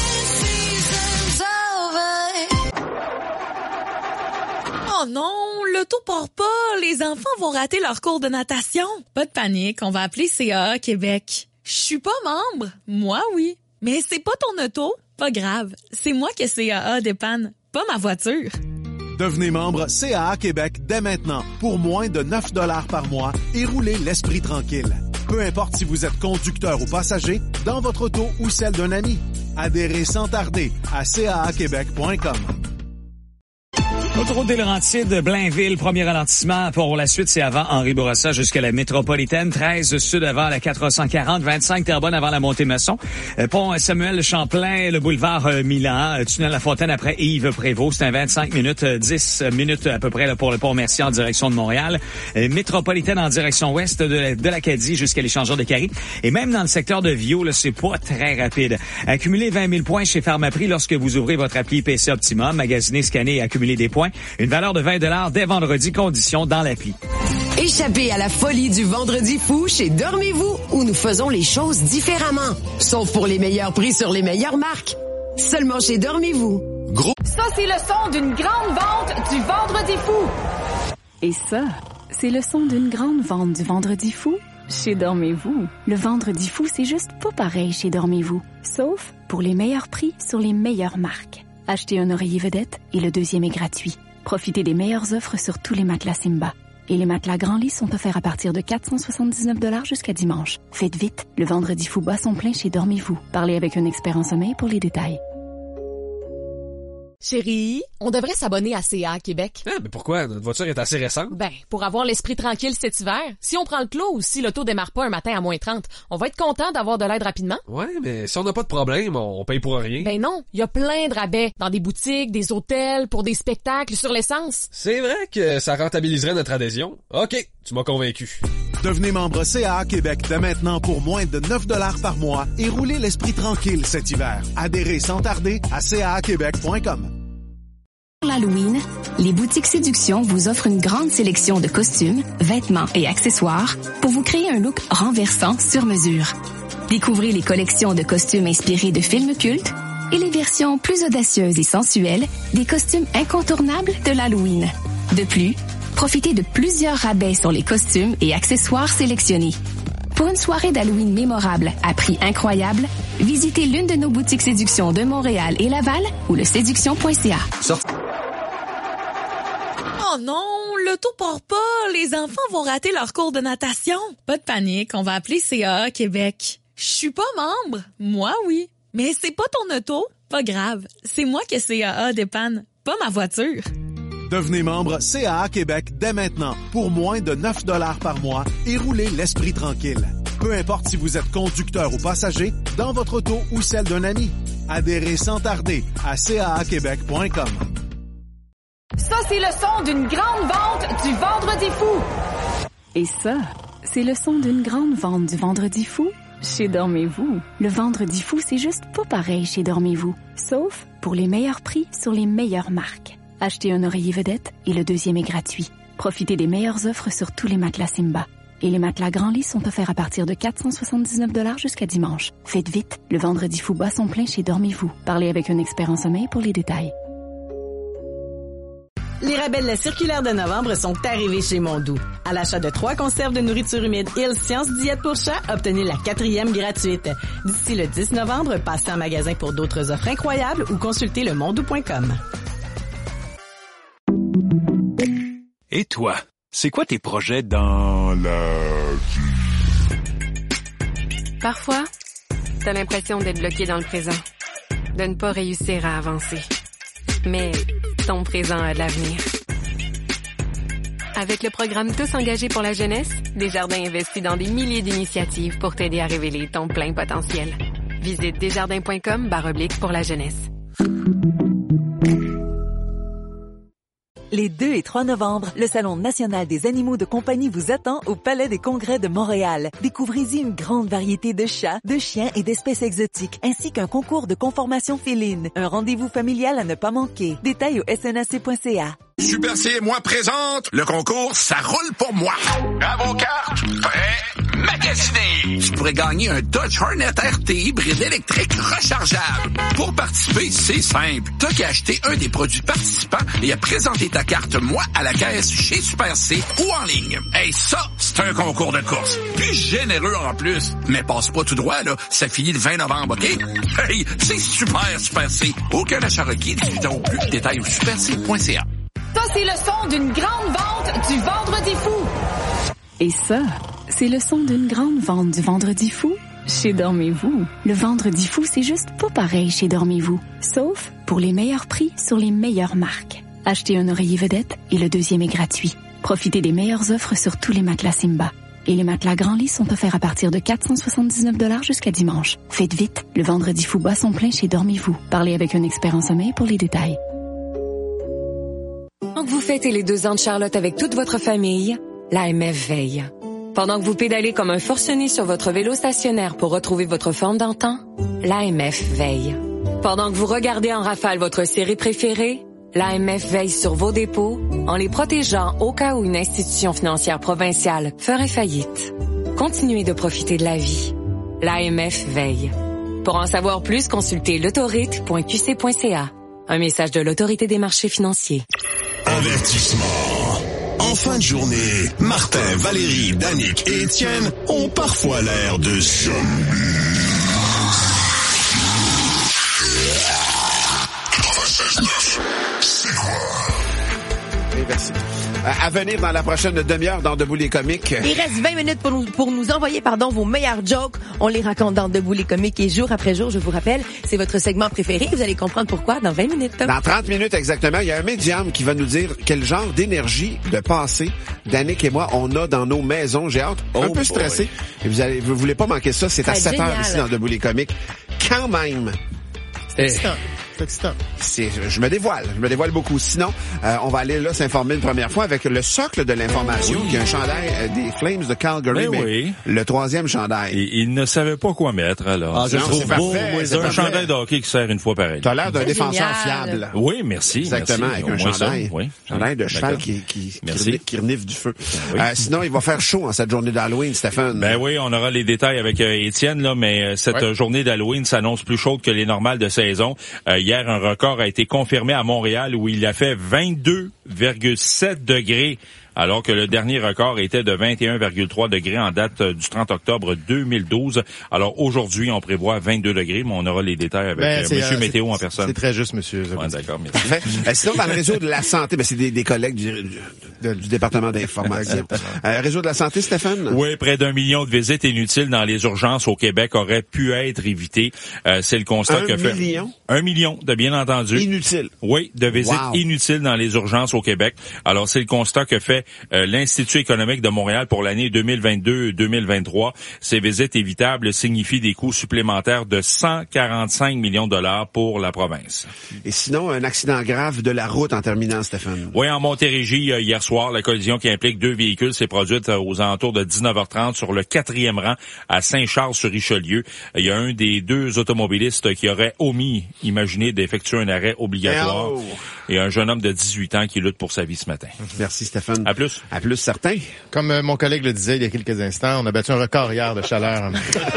Oh non, l'auto part pas. Les enfants vont rater leur cours de natation. Pas de panique, on va appeler C A A Québec. Je suis pas membre. Moi, oui. Mais c'est pas ton auto. Pas grave. C'est moi que C A A dépanne, pas ma voiture. Devenez membre C A A Québec dès maintenant pour moins de neuf dollars par mois et roulez l'esprit tranquille. Peu importe si vous êtes conducteur ou passager, dans votre auto ou celle d'un ami. Adhérez sans tarder à c a a québec point com. Autoroute des Laurentides, Blainville, premier ralentissement. Pour la suite, c'est avant Henri Bourassa jusqu'à la métropolitaine. treize sud avant la quatre cent quarante. vingt-cinq Terrebonne avant la Montée-Masson. Pont Samuel Champlain, le boulevard Milan. Tunnel La Fontaine après Yves Prévost. C'est un vingt-cinq minutes, dix minutes à peu près là, pour le pont Mercier en direction de Montréal. Métropolitaine en direction ouest de, de l'Acadie jusqu'à l'échangeur de Carrie. Et même dans le secteur de Viau, là, c'est pas très rapide. Accumulez vingt mille points chez Pharmaprix lorsque vous ouvrez votre appli P C Optimum. Magasinez, scannez et accumulez des points. Une valeur de vingt dollars dès vendredi, conditions dans l'appli. Échappez à la folie du Vendredi fou chez Dormez-vous, où nous faisons les choses différemment. Sauf pour les meilleurs prix sur les meilleures marques. Seulement chez Dormez-vous. Gros. Ça, c'est le son d'une grande vente du Vendredi fou. Et ça, c'est le son d'une grande vente du Vendredi fou chez Dormez-vous. Le Vendredi fou, c'est juste pas pareil chez Dormez-vous. Sauf pour les meilleurs prix sur les meilleures marques. Achetez un oreiller vedette et le deuxième est gratuit. Profitez des meilleures offres sur tous les matelas Simba. Et les matelas Grand Lit sont offerts à partir de quatre cent soixante-dix-neuf dollars jusqu'à dimanche. Faites vite, le Vendredi fou bat son plein chez Dormez-vous. Parlez avec un expert en sommeil pour les détails. Chérie, on devrait s'abonner à C A A Québec. Ah, mais pourquoi? Notre voiture est assez récente. Ben, pour avoir l'esprit tranquille cet hiver. Si on prend le clos ou si l'auto démarre pas un matin à moins trente, on va être content d'avoir de l'aide rapidement. Ouais, mais si on n'a pas de problème, on paye pour rien. Ben non, il y a plein de rabais dans des boutiques, des hôtels, pour des spectacles, sur l'essence. C'est vrai que ça rentabiliserait notre adhésion. OK, tu m'as convaincu. Devenez membre C A A Québec dès maintenant pour moins de neuf dollars par mois et roulez l'esprit tranquille cet hiver. Adhérez sans tarder à c a a québec point com. Pour l'Halloween, les boutiques Séduction vous offrent une grande sélection de costumes, vêtements et accessoires pour vous créer un look renversant sur mesure. Découvrez les collections de costumes inspirés de films cultes et les versions plus audacieuses et sensuelles des costumes incontournables de l'Halloween. De plus, profitez de plusieurs rabais sur les costumes et accessoires sélectionnés. Pour une soirée d'Halloween mémorable à prix incroyable, visitez l'une de nos boutiques Séduction de Montréal et Laval ou le séduction point c a. Oh non, l'auto part pas. Les enfants vont rater leur cours de natation. Pas de panique, on va appeler C A A Québec. Je suis pas membre. Moi, oui. Mais c'est pas ton auto. Pas grave. C'est moi que C A A dépanne, pas ma voiture. Devenez membre C A A Québec dès maintenant pour moins de neuf dollars par mois et roulez l'esprit tranquille. Peu importe si vous êtes conducteur ou passager, dans votre auto ou celle d'un ami. Adhérez sans tarder à c a a québec point com. Ça, c'est le son d'une grande vente du Vendredi fou. Et ça, c'est le son d'une grande vente du Vendredi fou chez Dormez-vous. Le Vendredi fou, c'est juste pas pareil chez Dormez-vous. Sauf pour les meilleurs prix sur les meilleures marques. Achetez un oreiller vedette et le deuxième est gratuit. Profitez des meilleures offres sur tous les matelas Simba. Et les matelas Grand Lit sont offerts à partir de quatre cent soixante-dix-neuf dollars jusqu'à dimanche. Faites vite, le Vendredi fou bat son plein chez Dormez-vous. Parlez avec un expert en sommeil pour les détails. Les rabais de la circulaire de novembre sont arrivés chez Mondou. À l'achat de trois conserves de nourriture humide Hill Science Diète pour chat, obtenez la quatrième gratuite. D'ici le dix novembre, passez en magasin pour d'autres offres incroyables ou consultez le mondou point com. Et toi, c'est quoi tes projets dans la vie? Parfois, t'as l'impression d'être bloqué dans le présent, de ne pas réussir à avancer. Mais ton présent a de l'avenir. Avec le programme Tous engagés pour la jeunesse, Desjardins investit dans des milliers d'initiatives pour t'aider à révéler ton plein potentiel. Visite desjardins.com barre oblique pour la jeunesse. Les deux et trois novembre, le Salon national des animaux de compagnie vous attend au Palais des Congrès de Montréal. Découvrez-y une grande variété de chats, de chiens et d'espèces exotiques, ainsi qu'un concours de conformation féline. Un rendez-vous familial à ne pas manquer. Détails au s n a c point c a. Super C et moi présente le concours Ça roule pour moi. À vos cartes, prêts, magasinés. Tu pourrais gagner un Dodge Hornet R T hybride électrique rechargeable. Pour participer, c'est simple. T'as qu'à acheter un des produits participants et à présenter ta carte Moi à la caisse chez Super C ou en ligne. Hey, ça, c'est un concours de course. Puis généreux en plus. Mais passe pas tout droit, là. Ça finit le vingt novembre, OK? Hey, c'est super, Super C. Aucun achat requis, dix-huit ans ou plus. Détails au super c point c a. Ça, c'est le son d'une grande vente du Vendredi fou. Et ça, c'est le son d'une grande vente du Vendredi fou chez Dormez-vous. Le Vendredi fou, c'est juste pas pareil chez Dormez-vous. Sauf pour les meilleurs prix sur les meilleures marques. Achetez un oreiller vedette et le deuxième est gratuit. Profitez des meilleures offres sur tous les matelas Simba. Et les matelas Grand Lit sont offerts à partir de quatre cent soixante-dix-neuf dollars jusqu'à dimanche. Faites vite, le Vendredi fou bat son plein chez Dormez-vous. Parlez avec un expert en sommeil pour les détails. Pendant que vous fêtez les deux ans de Charlotte avec toute votre famille, l'A M F veille. Pendant que vous pédalez comme un forcené sur votre vélo stationnaire pour retrouver votre forme d'antan, l'A M F veille. Pendant que vous regardez en rafale votre série préférée, l'A M F veille sur vos dépôts en les protégeant au cas où une institution financière provinciale ferait faillite. Continuez de profiter de la vie. L'A M F veille. Pour en savoir plus, consultez l'autorite point q c point c a. Un message de l'Autorité des marchés financiers. Avertissement. En fin de journée, Martin, Valérie, Danick et Étienne ont parfois l'air de zombies. C'est quoi? Oui, merci. À venir dans la prochaine demi-heure dans Debout les comiques. Il reste vingt minutes pour nous, pour nous envoyer pardon, vos meilleurs jokes. On les raconte dans Debout les comiques et jour après jour, je vous rappelle, c'est votre segment préféré. Vous allez comprendre pourquoi dans vingt minutes. Dans trente minutes exactement, il y a un médium qui va nous dire quel genre d'énergie de passé Danick et moi on a dans nos maisons. J'ai hâte, oh un peu stressé. Et vous allez, vous voulez pas manquer ça, c'est ça à sept heures ici dans Debout les comiques. Quand même. C'est excitant. C'est excitant. C'est, je me dévoile, je me dévoile beaucoup. Sinon, euh, on va aller là s'informer une première fois avec le socle de l'information, oui. Qui est un chandail euh, des Flames de Calgary, mais, mais oui. Le troisième chandail. Et, il ne savait pas quoi mettre, alors. Ah, je non, trouve beau. Parfait, c'est un parfait. Chandail de hockey qui sert une fois pareil. Tu as l'air d'un c'est défenseur génial. Fiable. Oui, merci. Exactement, merci. avec un chandail. Ça, oui. Chandail de cheval qui, qui, qui, qui renifle du feu. Oui. Euh, sinon, il va faire chaud en cette journée d'Halloween, Stéphane. Ben oui, on aura les détails avec euh, Étienne, là, mais euh, cette ouais. journée d'Halloween s'annonce plus chaude que les normales de saison. Euh, hier, un record a été confirmé à Montréal où il a fait vingt-deux virgule sept degrés, alors que le dernier record était de vingt et un virgule trois degrés en date du trente octobre deux mille douze. Alors aujourd'hui, on prévoit vingt-deux degrés, mais on aura les détails avec ben, euh, Monsieur euh, Météo en personne. C'est très juste, monsieur. Ouais, d'accord, merci. euh, sinon, dans le réseau de la santé, ben, c'est des, des collègues du, du, du département d'information. euh, réseau de la santé, Stéphane? Oui, près d'un million de visites inutiles dans les urgences au Québec auraient pu être évitées. Euh, c'est le constat un que fait... Un million? Un million, de bien entendu. Inutiles? Oui, de visites wow. inutiles dans les urgences au Québec. Alors, c'est le constat que fait euh, l'Institut économique de Montréal pour l'année deux mille vingt-deux deux mille vingt-trois. Ces visites évitables signifient des coûts supplémentaires de cent quarante-cinq millions de dollars pour la province. Et sinon, un accident grave de la route en terminant, Stéphane. Oui, en Montérégie, hier soir, la collision qui implique deux véhicules s'est produite aux alentours de dix-neuf heures trente sur le quatrième rang à Saint-Charles-sur-Richelieu. Il y a un des deux automobilistes qui aurait omis, imaginé, d'effectuer un arrêt obligatoire. Oh. Et un jeune homme de dix-huit ans qui lutte pour sa vie ce matin. Merci, Stéphane. À plus. À plus, certain. Comme euh, mon collègue le disait il y a quelques instants, on a battu un record hier de chaleur.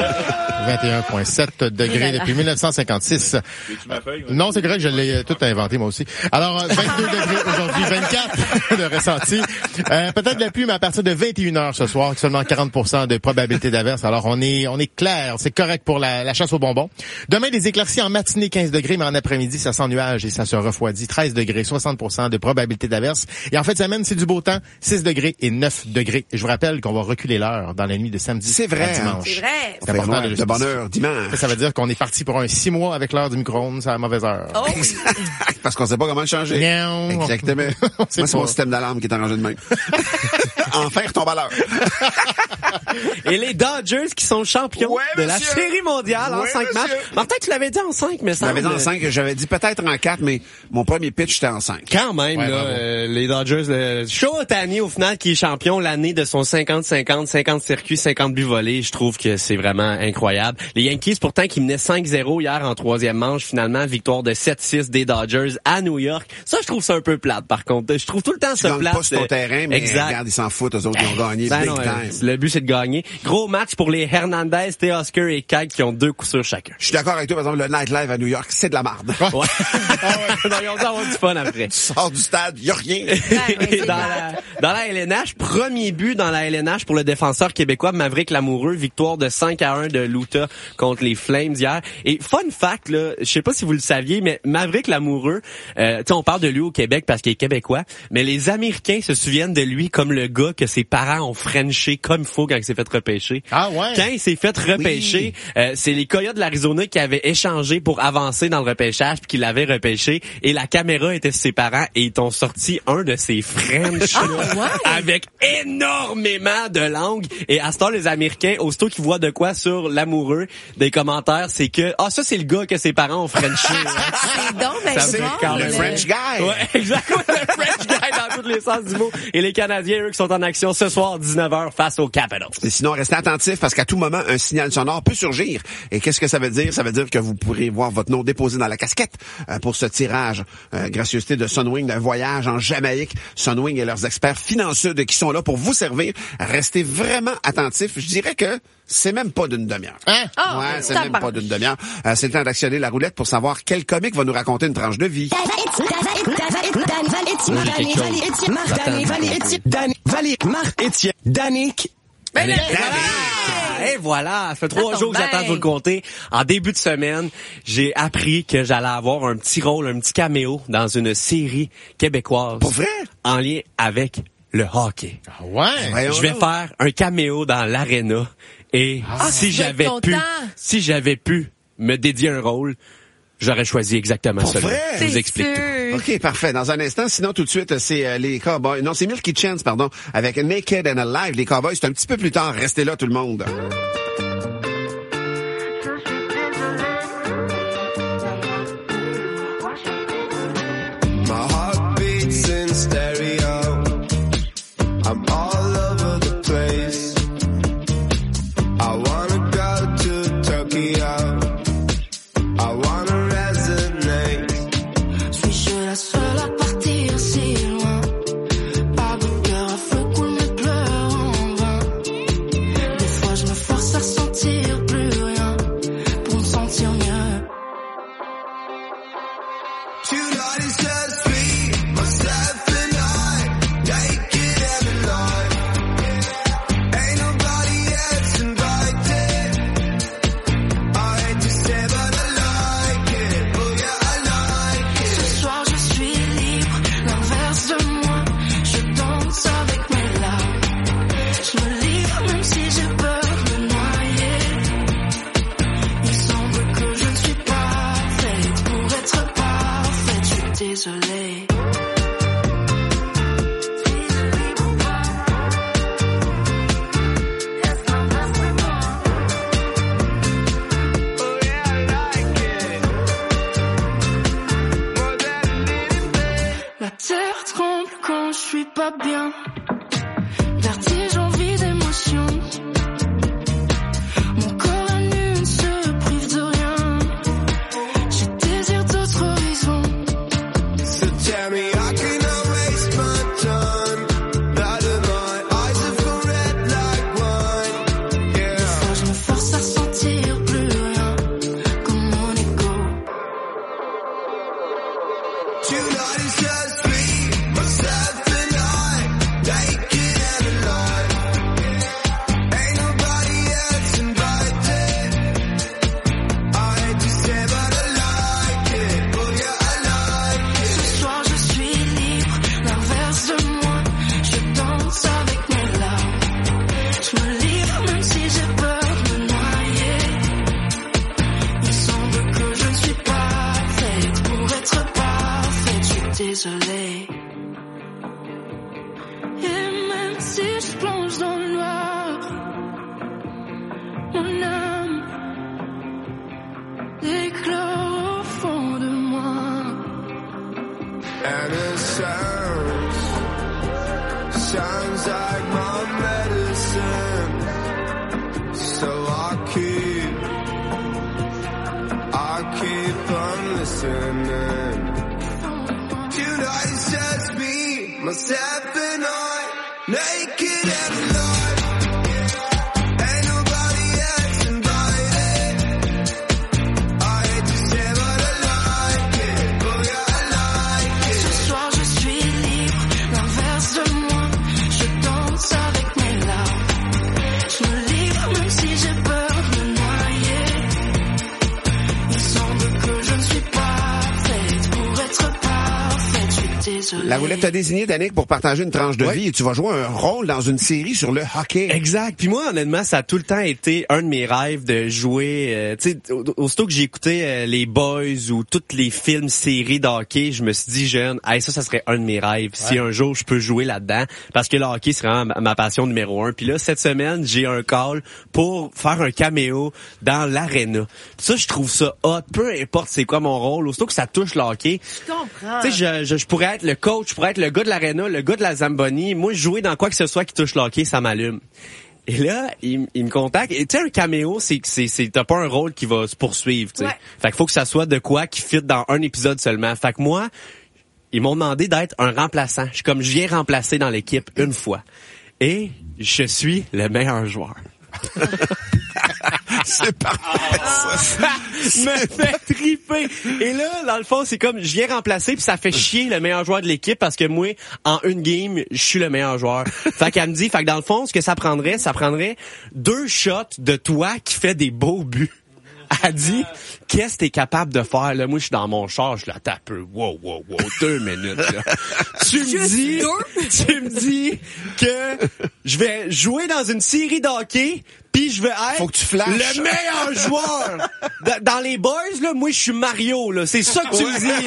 vingt et un virgule sept degrés depuis dix-neuf cent cinquante-six. Ma feuille, ouais. Non, c'est correct, je l'ai tout inventé moi aussi. Alors, vingt-deux degrés aujourd'hui, vingt-quatre de ressenti. Euh, peut-être de la pluie, mais à partir de vingt et une heures ce soir, seulement quarante pour cent de probabilité d'averse. Alors, on est on est clair, c'est correct pour la, la chasse aux bonbons. Demain, des éclaircies en matinée, quinze degrés, mais en après-midi, ça s'ennuage et ça se refroidit. treize degrés, soixante pour cent de probabilité d'averse. Et en fin de semaine, c'est du beau temps, six degrés et neuf degrés. Et je vous rappelle qu'on va reculer l'heure dans la nuit de samedi c'est vrai, à dimanche. C'est vrai. C'est important de, de bonne heure dimanche. Ça veut dire qu'on est parti pour un six mois avec l'heure du micro-ondes à la mauvaise heure. Oh. Parce qu'on sait pas comment le changer. Non. Exactement. Moi, c'est pas. mon système d'alarme qui est arrangé de même. Enfin, retombe à l'heure. Et les Dodgers qui sont champions ouais, de la monsieur. Série mondiale en ouais, cinq monsieur. matchs. Martin, tu l'avais dit en cinq, mais ça. Je l'avais dit en cinq, j'avais dit peut-être en quatre, mais mon premier pitch était en cinq. Quand même, ouais, là, euh, les Dodgers, le Shohei Ohtani, au final, qui est champion l'année de son cinquante cinquante, cinquante circuits, cinquante buts volés, je trouve que c'est vraiment incroyable. Les Yankees, pourtant, qui menaient cinq zéro hier en troisième manche, finalement, victoire de sept six des Dodgers à New York. Ça, je trouve ça un peu plate, par contre. Je trouve tout le temps tu ça gagnes plate. pas sur ton terrain, mais exact. Regarde, ils s'en foutent, eux autres, ils ont gagné Ben big non, time. le but, c'est de gagner. Gros match pour les Hernandez, Teoscar et Kag qui ont deux coups sur chacun. Je suis d'accord avec toi, par exemple, le nightlife à New York, c'est de la marde. Ouais. ah ouais. Donc, on va avoir du fun après. Tu sors du stade, y a rien. Et dans la, dans la L N H, premier but dans la L N H pour le défenseur québécois Maverick Lamoureux, victoire de cinq à un de l'Utah contre les Flames hier. Et fun fact, là, je sais pas si vous le saviez, mais Maverick Lamoureux, euh, tu sais, on parle de lui au Québec parce qu'il est québécois, mais les Américains se souviennent de lui comme le gars que ses parents ont frenché comme il faut quand il s'est fait repêcher. Ah ouais? Quand il s'est fait repêcher, oui. euh, c'est les Coyotes de l'Arizona qui avaient échangé pour avancer dans le repêchage puis qui l'avaient repêché et la caméra était sur ses parents et ils t'ont sorti un de ses French ah, ouais. avec énormément de langue. Et à ce temps, les Américains, aussitôt qu'ils voient de quoi sur Lamoureux, des commentaires, c'est que ah ça c'est le gars que ses parents ont frenché. C'est donc ben c'est bon, le, le French guy. Ouais, exactement, le French guy dans tous les sens du mot. Et les Canadiens, eux, qui sont en action ce soir, dix-neuf heures, face aux Capitals. Et sinon, restez attentifs parce qu'à tout moment, un signal sonore peut surgir. Et qu'est-ce que ça veut dire? Ça veut dire que vous pourrez voir votre nom déposé dans la casquette euh, pour ce tirage. Euh, gracieuseté de Sunwing, d'un voyage en Jamaïque. Sunwing et leurs experts financiers qui sont là pour vous servir. Restez vraiment attentifs. Je dirais que c'est même pas d'une demi-heure. Hein? Oh, ouais, c'est même pas d'une demi-heure. Euh, c'est le temps d'actionner la roulette pour savoir quel comique va nous raconter une tranche de vie. Danick. Ben, Et voilà. voilà, ça fait trois jours que j'attends de vous le compter. En début de semaine, j'ai appris que j'allais avoir un petit rôle, un petit caméo dans une série québécoise. Pour vrai? En lien avec le hockey. Ah ouais? Je vais faire un caméo dans l'aréna et ah, si j'avais pu, si j'avais pu me dédier un rôle, j'aurais choisi exactement Pour celui-là. vrai? Je vous explique sûr. tout. OK, parfait. Dans un instant, sinon tout de suite, c'est euh, les Cowboys. Non, c'est Milky Chance, pardon, avec Naked and Alive. Les Cowboys, c'est un petit peu plus tard. Restez là, tout le monde. My heart beats in stereo. I'm all over the place. I wanna go to Tokyo. I wanna resonate. Suis-je la seule à partir si loin? Pas de cœur à feu coule mes pleurs en vain. Des fois je me force à ressentir listening. Tonight it's just me, myself and I, naked and alive. Ain't nobody else invited. I hate to say but I like it, boy I like it. Ce soir je suis libre, l'inverse de moi. Je danse avec mes larmes. Je me livre même si j'ai peur de me noyer. Il semble que je ne suis pas faite pour être parfaite. Je suis désolée. La roulette t'a désigné, Danick, pour partager une tranche de Ouais. vie et tu vas jouer un rôle dans une série sur le hockey. Exact. Puis moi, honnêtement, ça a tout le temps été un de mes rêves de jouer. Euh, tu sais, au- aussitôt que j'ai écouté euh, les Boys ou tous les films, séries de hockey, je me suis dit jeune, hey, ça, ça serait un de mes rêves. Si un jour je peux jouer là-dedans, parce que le hockey c'est vraiment ma- ma passion numéro un. Puis là, cette semaine, j'ai un call pour faire un caméo dans l'aréna. Ça, je trouve ça hot. Peu importe c'est quoi mon rôle, aussitôt que ça touche le hockey. Je comprends. Tu sais, je, je, je pourrais être le coach, je pourrais être le gars de l'aréna, le gars de la Zamboni. Moi, jouer dans quoi que ce soit qui touche le hockey, ça m'allume. Et là, il, il me contacte. Et tu sais, un caméo, c'est, c'est, c'est, t'as pas un rôle qui va se poursuivre, tu sais. Ouais. Fait qu'il faut que ça soit de quoi qui fit dans un épisode seulement. Fait que moi, ils m'ont demandé d'être un remplaçant. Je suis comme, je viens remplacer dans l'équipe une fois. Et je suis le meilleur joueur. C'est parfait, ça. me fait triper. Et là, dans le fond, c'est comme, je viens remplacer puis ça fait chier le meilleur joueur de l'équipe parce que moi, en une game, je suis le meilleur joueur. Fait qu'elle me dit, fait que dans le fond, ce que ça prendrait, ça prendrait deux shots de toi qui fait des beaux buts. Elle dit, qu'est-ce que t'es capable de faire? Là, moi, je suis dans mon char, je la tape. Wow, wow, wow, deux minutes, là. Tu me dis, tu me dis que je vais jouer dans une série d'hockey, puis je vais être Faut que tu flashes. le meilleur joueur. D- Dans les boys, là, moi, je suis Mario, là. C'est ça que tu me dis,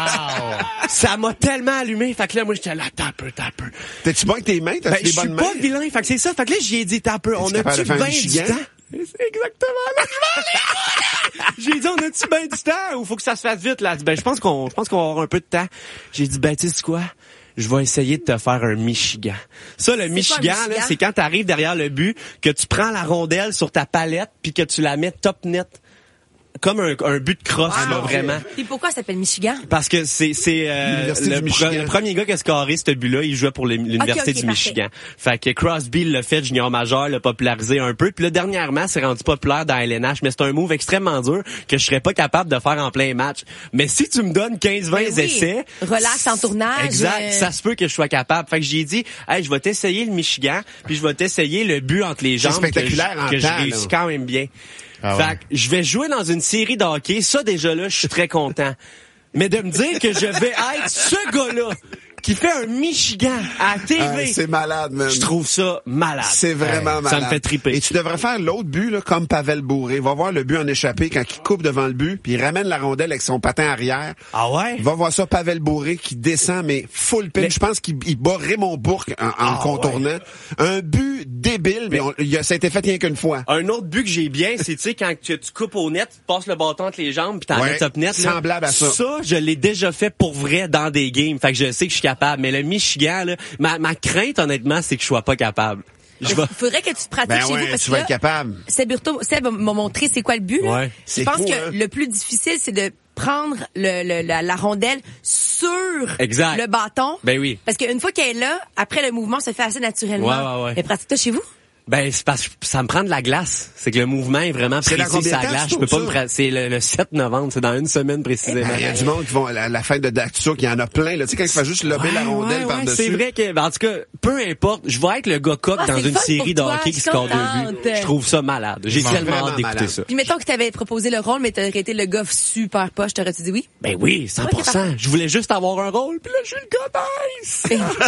là. Ça m'a tellement allumé. Fait que là, moi, j'étais là, tape peu, tape peu. T'es-tu bon avec tes mains? T'as Ben, des je suis bonnes pas mains? vilain. Fait que c'est ça. Fait que là, j'y ai dit, tape peu. On capable a-tu de faire un bien du Michigan? temps? Et c'est exactement là que je vais aller. J'ai dit, on a-tu bien du temps ou faut que ça se fasse vite, là? Elle dit, ben, je pense qu'on, je pense qu'on va avoir un peu de temps. J'ai dit, ben, tu sais quoi? Je vais essayer de te faire un Michigan. Ça, le Michigan, Michigan? là, c'est quand t'arrives derrière le but, que tu prends la rondelle sur ta palette puis que tu la mets top net. Comme un, un but de crosse, Wow. là, vraiment. Puis pourquoi ça s'appelle Michigan? Parce que c'est c'est euh, L'Université le, du Michigan. pre- le premier gars qui a scoré ce but-là, il jouait pour les- l'Université Ok, ok, du parfait. Michigan. Fait que Crosby l'a fait junior majeur, l'a popularisé un peu. Puis là, dernièrement, c'est rendu populaire dans L N H, mais c'est un move extrêmement dur que je serais pas capable de faire en plein match. Mais si tu me donnes quinze vingt Ben oui. essais... Relax en tournage. Exact, euh, ça se peut que je sois capable. Fait que j'ai dit, hey, je vais t'essayer le Michigan, puis je vais t'essayer le but entre les C'est jambes spectaculaire que, en je, que temps, je réussis là. quand même bien. Ah fait ouais. que je vais jouer dans une série de hockey. Ça, déjà là, je suis très content. Mais de me dire que je vais être ce gars-là qui fait un Michigan à T V. Ah, c'est malade, man. Je trouve ça malade. C'est vraiment Ouais, malade. Ça me fait triper. Et tu devrais faire l'autre but, là, comme Pavel Bourré. Va voir le but en échappé quand il coupe devant le but, puis il ramène la rondelle avec son patin arrière. Ah ouais? Va voir ça, Pavel Bourré qui descend, mais full pin. Mais- Je pense qu'il il bat Raymond Bourque en, en Ah contournant. Un but débile, mais, on- il a- ça a été fait rien qu'une fois. Un autre but que j'ai bien, c'est, tu sais, quand tu, tu coupes au net, tu passes le bâton entre les jambes, puis t'en Ouais, mets top net. là. semblable à ça. Ça, je l'ai déjà fait pour vrai dans des games. Fait que je sais que je suis capable. Mais le Michigan, là, ma, ma crainte, honnêtement, c'est que je sois pas capable. Je vais... Il faudrait que tu te pratiques Ben chez ouais, vous parce tu que vas là, être capable. Seb Burto, Seb m'a montré c'est quoi le but. Là. Ouais. Je C'est pense fou, que hein? le plus difficile, c'est de prendre le, le- la, la rondelle sur Exact. le bâton. Ben oui. Parce qu'une fois qu'elle est là, après le mouvement se fait assez naturellement. Ouais, ouais, ouais. Mais pratique-toi chez vous. Ben, c'est parce que ça me prend de la glace. C'est que le mouvement est vraiment C'est dans précis combien sur de la temps, glace. tu Je peux pas trouves me ça? pra- C'est le, le sept novembre, c'est dans une semaine précisément. Il y a du monde qui vont à la, la fête de Dactua, qu'il y en a plein, là. Tu sais, quand il fait juste lober Ouais, la rondelle ouais, ouais, par-dessus. c'est vrai que, ben, en tout cas, peu importe, je vais être le gars coq Ah, dans c'est le une fun série de pour toi, hockey je qui suis score deux contente. buts. Je trouve ça malade. J'ai Vraiment tellement hâte d'écouter malade. ça. Puis mettons que t'avais proposé le rôle, mais t'aurais été le gars super poche, t'aurais-tu dit oui? Ben oui, cent pour cent. Ok, parfait. Je voulais juste avoir un rôle, puis là, je suis le gars nice.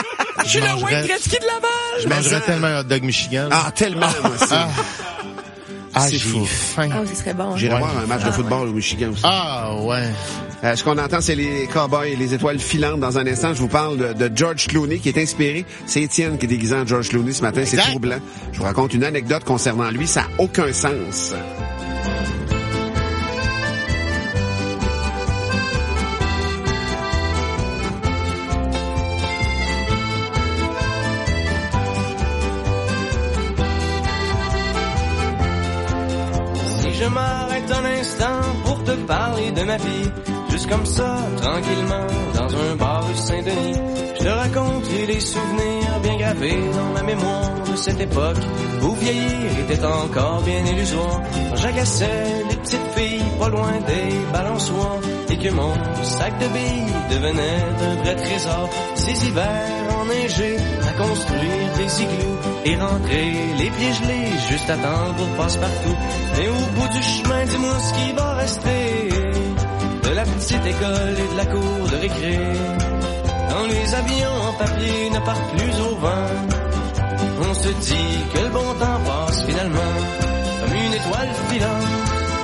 Je suis le mangerais- Wayne Gretzky de Laval. Je mangerais tellement un hot dog Michigan. Ah, tellement, moi aussi. Ah, ah C'est j'ai fou. faim. Ah, ce serait bon. hein. J'irai Ouais. voir un match de football au Michigan aussi. Ah, ouais. Euh, ce qu'on entend, c'est les Cowboys et les étoiles filantes. Dans un instant, je vous parle de, de George Clooney qui est inspiré. C'est Étienne qui est déguisé en George Clooney ce matin. C'est Exact. troublant. Je vous raconte une anecdote concernant lui. Ça n'a aucun sens. Si je m'arrête un instant pour te parler de ma vie. Juste comme ça, tranquillement, dans un bar rue Saint-Denis. Je te raconterai les souvenirs bien gravés dans ma mémoire de cette époque où vieillir était encore bien illusoire. Quand j'agaçais les petites filles pas loin des balançoires et que mon sac de billes devenait un vrai trésor. Ces hivers enneigés à construire des igloos et rentrer les pieds gelés juste à temps pour passe-partout. Mais au bout du chemin, dis-moi ce qui va rester de la petite école et de la cour de récré. Quand les avions en papier ne partent plus au vent, on se dit que le bon temps passe finalement comme une étoile filante.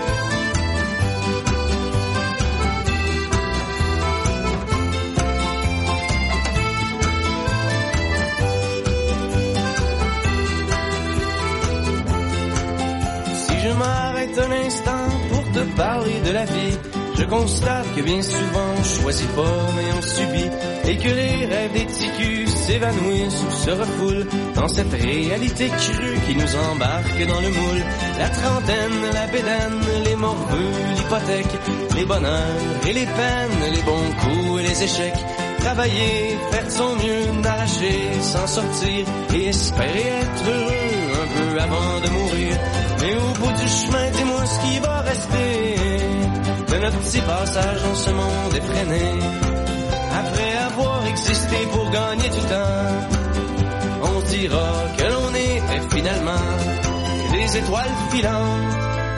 Si je m'arrête un instant pour te parler de la vie, je constate que bien souvent on choisit pas mais on subit, et que les rêves des ticus s'évanouissent ou se refoulent dans cette réalité crue qui nous embarque dans le moule. La trentaine, la bédaine, les morveux, l'hypothèque, les bonheurs et les peines, les bons coups et les échecs. Travailler, faire de son mieux, n'arracher, s'en sortir et espérer être heureux un peu avant de mourir. Mais au bout du chemin, dis-moi ce qui va rester de notre petit passage dans ce monde effréné. Après avoir existé pour gagner du temps, on dira que l'on était finalement des étoiles filantes.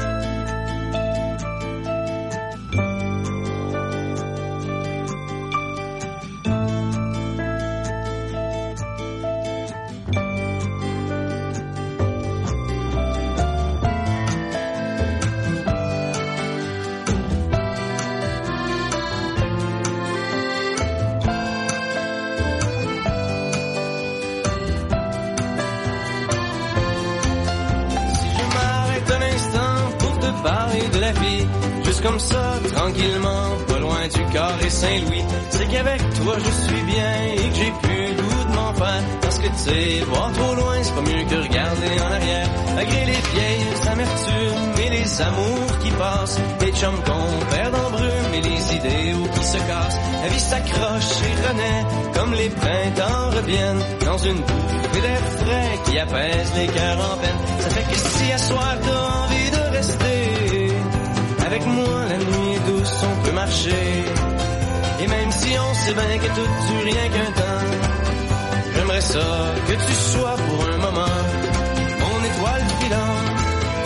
Comme ça, tranquillement, pas loin du carré Saint-Louis. C'est qu'avec toi je suis bien et que j'ai plus le goût de m'en faire. Parce que tu sais, voir trop loin, c'est pas mieux que regarder en arrière. Malgré les vieilles amertumes et les amours qui passent, les chums qu'on perd en brume et les idéaux qui se cassent. La vie s'accroche et renaît comme les printemps reviennent dans une bouffée d'air frais qui apaise les cœurs en peine. Ça fait que si à soir t'as envie de rester avec moi, la nuit est douce, on peut marcher. Et même si on sait bien que tout dure rien qu'un temps, j'aimerais ça que tu sois pour un moment mon étoile filante.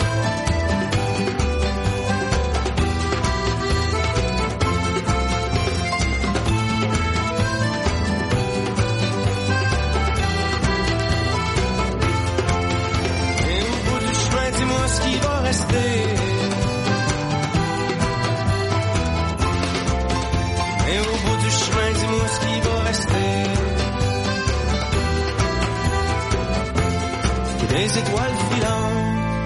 Et au bout du chemin, dis-moi ce qui va rester. Et au bout du chemin, dis-moi ce qui va rester. Des étoiles filantes.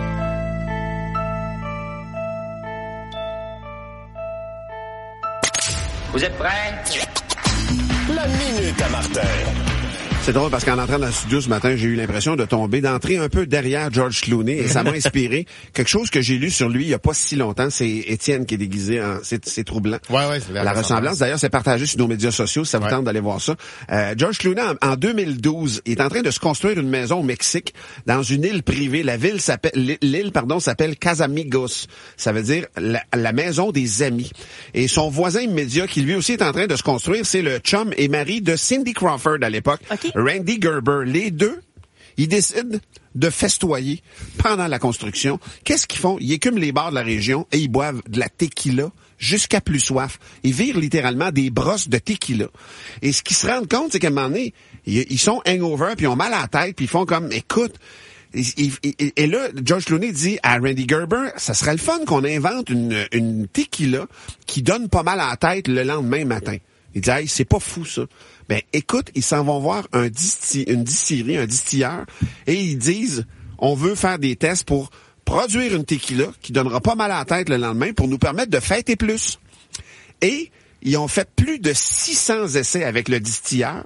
Vous êtes prêts? La minute à Martin. C'est drôle parce qu'en entrant dans le studio ce matin, j'ai eu l'impression de tomber, d'entrer un peu derrière George Clooney et ça m'a inspiré quelque chose que j'ai lu sur lui il y a pas si longtemps. C'est Étienne qui est déguisé en... C'est, c'est troublant. Ouais, ouais, c'est la, la ressemblance. ressemblance. D'ailleurs, c'est partagé sur nos médias sociaux si ça vous ouais. tente d'aller voir ça. Euh, George Clooney, en, en deux mille douze, il est en train de se construire une maison au Mexique dans une île privée. La ville s'appelle, l'île, pardon, s'appelle Casamigos. Ça veut dire la, la maison des amis. Et son voisin immédiat, qui lui aussi est en train de se construire, c'est le chum et mari de Cindy Crawford à l'époque, okay. Randy Gerber. Les deux, ils décident de festoyer pendant la construction. Qu'est-ce qu'ils font? Ils écument les bars de la région et ils boivent de la tequila jusqu'à plus soif. Ils virent littéralement des brosses de tequila. Et ce qu'ils se rendent compte, c'est qu'à un moment donné, ils sont hangover, puis ils ont mal à la tête, puis ils font comme, écoute... Et, et, et là, George Clooney dit à Randy Gerber, ça serait le fun qu'on invente une, une tequila qui donne pas mal à la tête le lendemain matin. Il dit, hey, c'est pas fou, ça. Ben, écoute, ils s'en vont voir un disti- une distillerie, un distilleur, et ils disent, on veut faire des tests pour produire une tequila qui donnera pas mal à la tête le lendemain pour nous permettre de fêter plus. Et ils ont fait plus de six cents essais avec le distilleur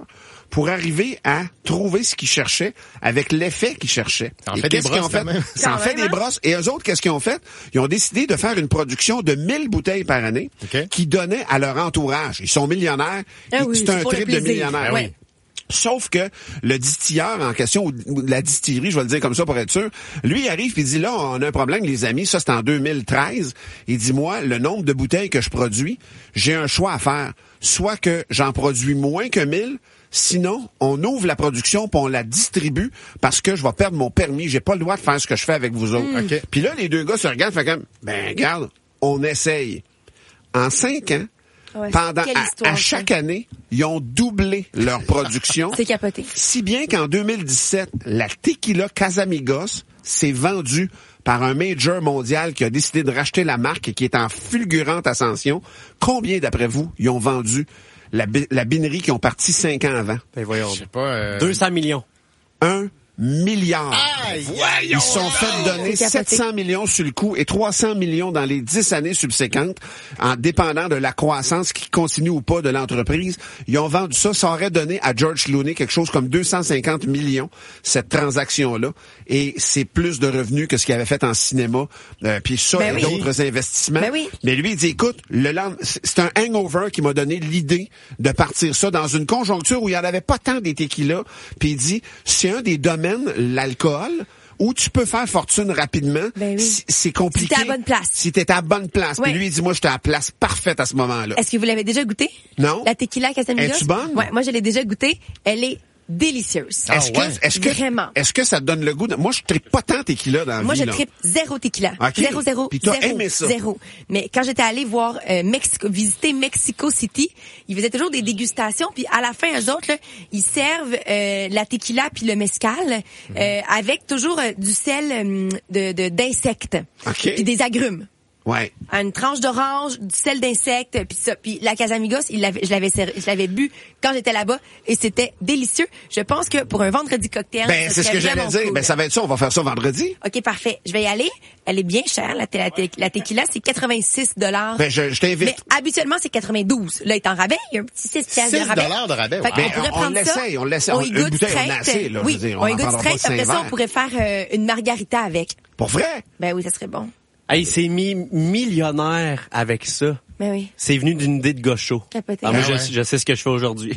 pour arriver à trouver ce qu'ils cherchaient avec l'effet qu'ils cherchaient. Ça en Et fait des qu'est-ce qu'ils brosses, ont fait? quand même. Ça en Quand fait même, des hein? brosses. Et eux autres, qu'est-ce qu'ils ont fait? Ils ont décidé de faire une production de mille bouteilles par année OK. qui donnaient à leur entourage. Ils sont millionnaires. Ah Et oui, c'est c'est un pour le trip de plaisir. millionnaires. Ah oui. Sauf que le distilleur en question, ou ou la distillerie, je vais le dire comme ça pour être sûr, lui il arrive et il dit là, on a un problème les amis, ça c'est en deux mille treize. Il dit moi, le nombre de bouteilles que je produis, j'ai un choix à faire. Soit que j'en produis moins que mille, sinon on ouvre la production puis on la distribue parce que je vais perdre mon permis, j'ai pas le droit de faire ce que je fais avec vous autres. Mm. OK. Puis là, les deux gars se regardent, fait comme, ben regarde, on essaye. En cinq ans, Ouais, pendant quelle à, histoire, à ça. chaque année, ils ont doublé leur production. C'est capoté. Si bien qu'en deux mille dix-sept, la tequila Casamigos s'est vendue par un major mondial qui a décidé de racheter la marque et qui est en fulgurante ascension. Combien, d'après vous, ils ont vendu la, bi- la binerie qui ont parti cinq ans avant? Ben voyons. Je sais pas. euh, deux cents millions. Un milliard. Aïe, Ils sont fait donner C'est capoté. sept cents millions sur le coup et trois cents millions dans les dix années subséquentes, en dépendant de la croissance qui continue ou pas de l'entreprise. Ils ont vendu ça. Ça aurait donné à George Clooney quelque chose comme deux cent cinquante millions, cette transaction-là. Et c'est plus de revenus que ce qu'il avait fait en cinéma. Euh, puis ça, Ben et oui. d'autres investissements. Ben oui. Mais lui, il dit, écoute, le lend- c'est un hangover qui m'a donné l'idée de partir ça dans une conjoncture où il n'y en avait pas tant des tequilas. Puis il dit, c'est un des domaines, l'alcool, où tu peux faire fortune rapidement. Ben oui. Si- C'est compliqué. Si t'es à la bonne place. Si t'es à la bonne place. Ouais. Puis lui, il dit, moi, j'étais à la place parfaite à ce moment-là. Est-ce que vous l'avez déjà goûté? Non. La tequila Casamigos? Es-tu bonne? Ouais, moi je l'ai déjà goûté. Elle est délicieuse. Ah Est-ce ouais. que, est-ce que, Vraiment. est-ce que ça te donne le goût de... Moi, je tripe pas tant tequila dans la Moi, vie, je là. tripe zéro tequila. OK. Zéro, zéro, Puis t'as zéro, aimé ça. zéro. Mais quand j'étais allée voir euh, Mexico, visiter Mexico City, ils faisaient toujours des dégustations. Puis à la fin, eux autres, là, ils servent euh, la tequila puis le mezcal euh, avec toujours euh, du sel euh, de de- d'insectes OK. puis des agrumes. Ouais. Une tranche d'orange, du sel d'insectes, puis ça, puis la Casamigos, il l'avait, je l'avais, servi- je l'avais bu quand j'étais là-bas et c'était délicieux. Je pense que pour un vendredi cocktail, Ben, ça c'est ce serait que j'allais vraiment dire. cool. Ben, ça va être ça. On va faire ça vendredi. Ok, parfait. Je vais y aller. Elle est bien chère, la, te- la, te- la tequila, c'est quatre-vingt-six dollars. Ben, je, je t'invite. Mais habituellement, c'est quatre-vingt-douze. Là, il est en rabais. Il y a un petit six piastres de six rabais. dollars de rabais, Fait qu'on Ben, pourrait on prendre ça. l'essaye, on l'essaye. On On- y une goûte bouteille, on straight. a assez, là, je Oui, veux dire, on on y en goûte prendra pas straight. Après cinq ça, on verres. pourrait faire euh, une margarita avec. Pour vrai? Ben oui, ça serait bon. Hey, il s'est mis millionnaire avec ça. Ben oui. C'est venu d'une idée de gaucho. Capoté. Ah, moi, Ah je, ouais. je sais ce que je fais aujourd'hui.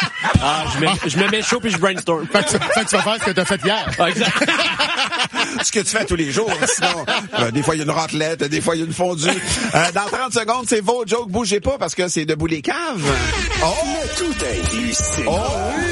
ah, je, mets, je me mets chaud puis je brainstorm. Fait que, tu- fait que tu vas faire ce que t'as fait hier. Ah, exact. Ce que tu fais tous les jours. Sinon, euh, des fois, il y a une raclette, des fois, il y a une fondue. Euh, dans trente secondes, c'est vos jokes. Bougez pas parce que c'est debout les caves. Oh! Le tout inclus, c'est Oh!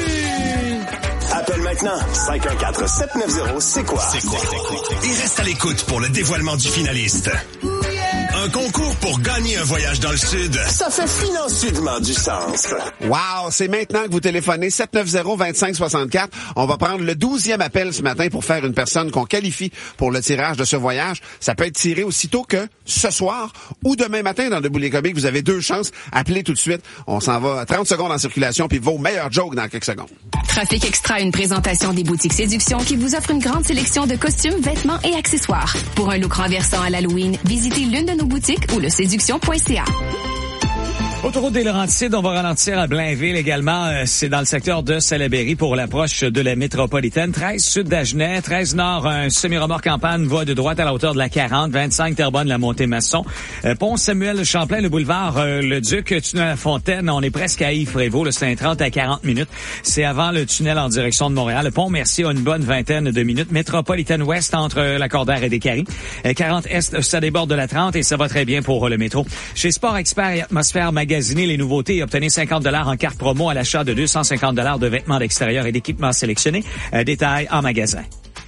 Appelle maintenant cinq un quatre sept neuf zéro, c'est quoi? C'est quoi? Et reste à l'écoute pour le dévoilement du finaliste. Un concours pour gagner un voyage dans le Sud. Ça fait financièrement du sens. Wow! C'est maintenant que vous téléphonez sept neuf zéro, deux cinq six quatre. On va prendre le douzième appel ce matin pour faire une personne qu'on qualifie pour le tirage de ce voyage. Ça peut être tiré aussitôt que ce soir ou demain matin dans Debout les comiques. Vous avez deux chances. Appelez tout de suite. On s'en va à trente secondes en circulation puis vos meilleurs jokes dans quelques secondes. Trafic Extra, une présentation des boutiques Séduction qui vous offre une grande sélection de costumes, vêtements et accessoires. Pour un look renversant à l'Halloween, visitez l'une de nos boutiques ou le séduction point c a. Autoroute des Laurentides, on va ralentir à Blainville également. Euh, C'est dans le secteur de Salaberry pour l'approche de la métropolitaine. treize sud d'Agenais, treize nord, un semi-remorque en panne, voie de droite à la hauteur de la quarante, vingt-cinq Terrebonne, la Montée-Masson. Euh, Pont Samuel-Champlain, le boulevard euh, Le Duc, tunnel à la Fontaine, on est presque à Yves-Prévost, c'est un trente à quarante minutes. C'est avant le tunnel en direction de Montréal. Le pont Mercier a une bonne vingtaine de minutes. Métropolitaine ouest entre euh, la Cordaire et Descaries. Euh, quarante est, ça déborde de la trente et ça va très bien pour euh, le métro. Chez Sport Expert et Atmosphère, magasiner les nouveautés et obtenez cinquante dollars en carte promo à l'achat de deux cent cinquante dollars de vêtements d'extérieur et d'équipements sélectionnés. Euh, détails en magasin.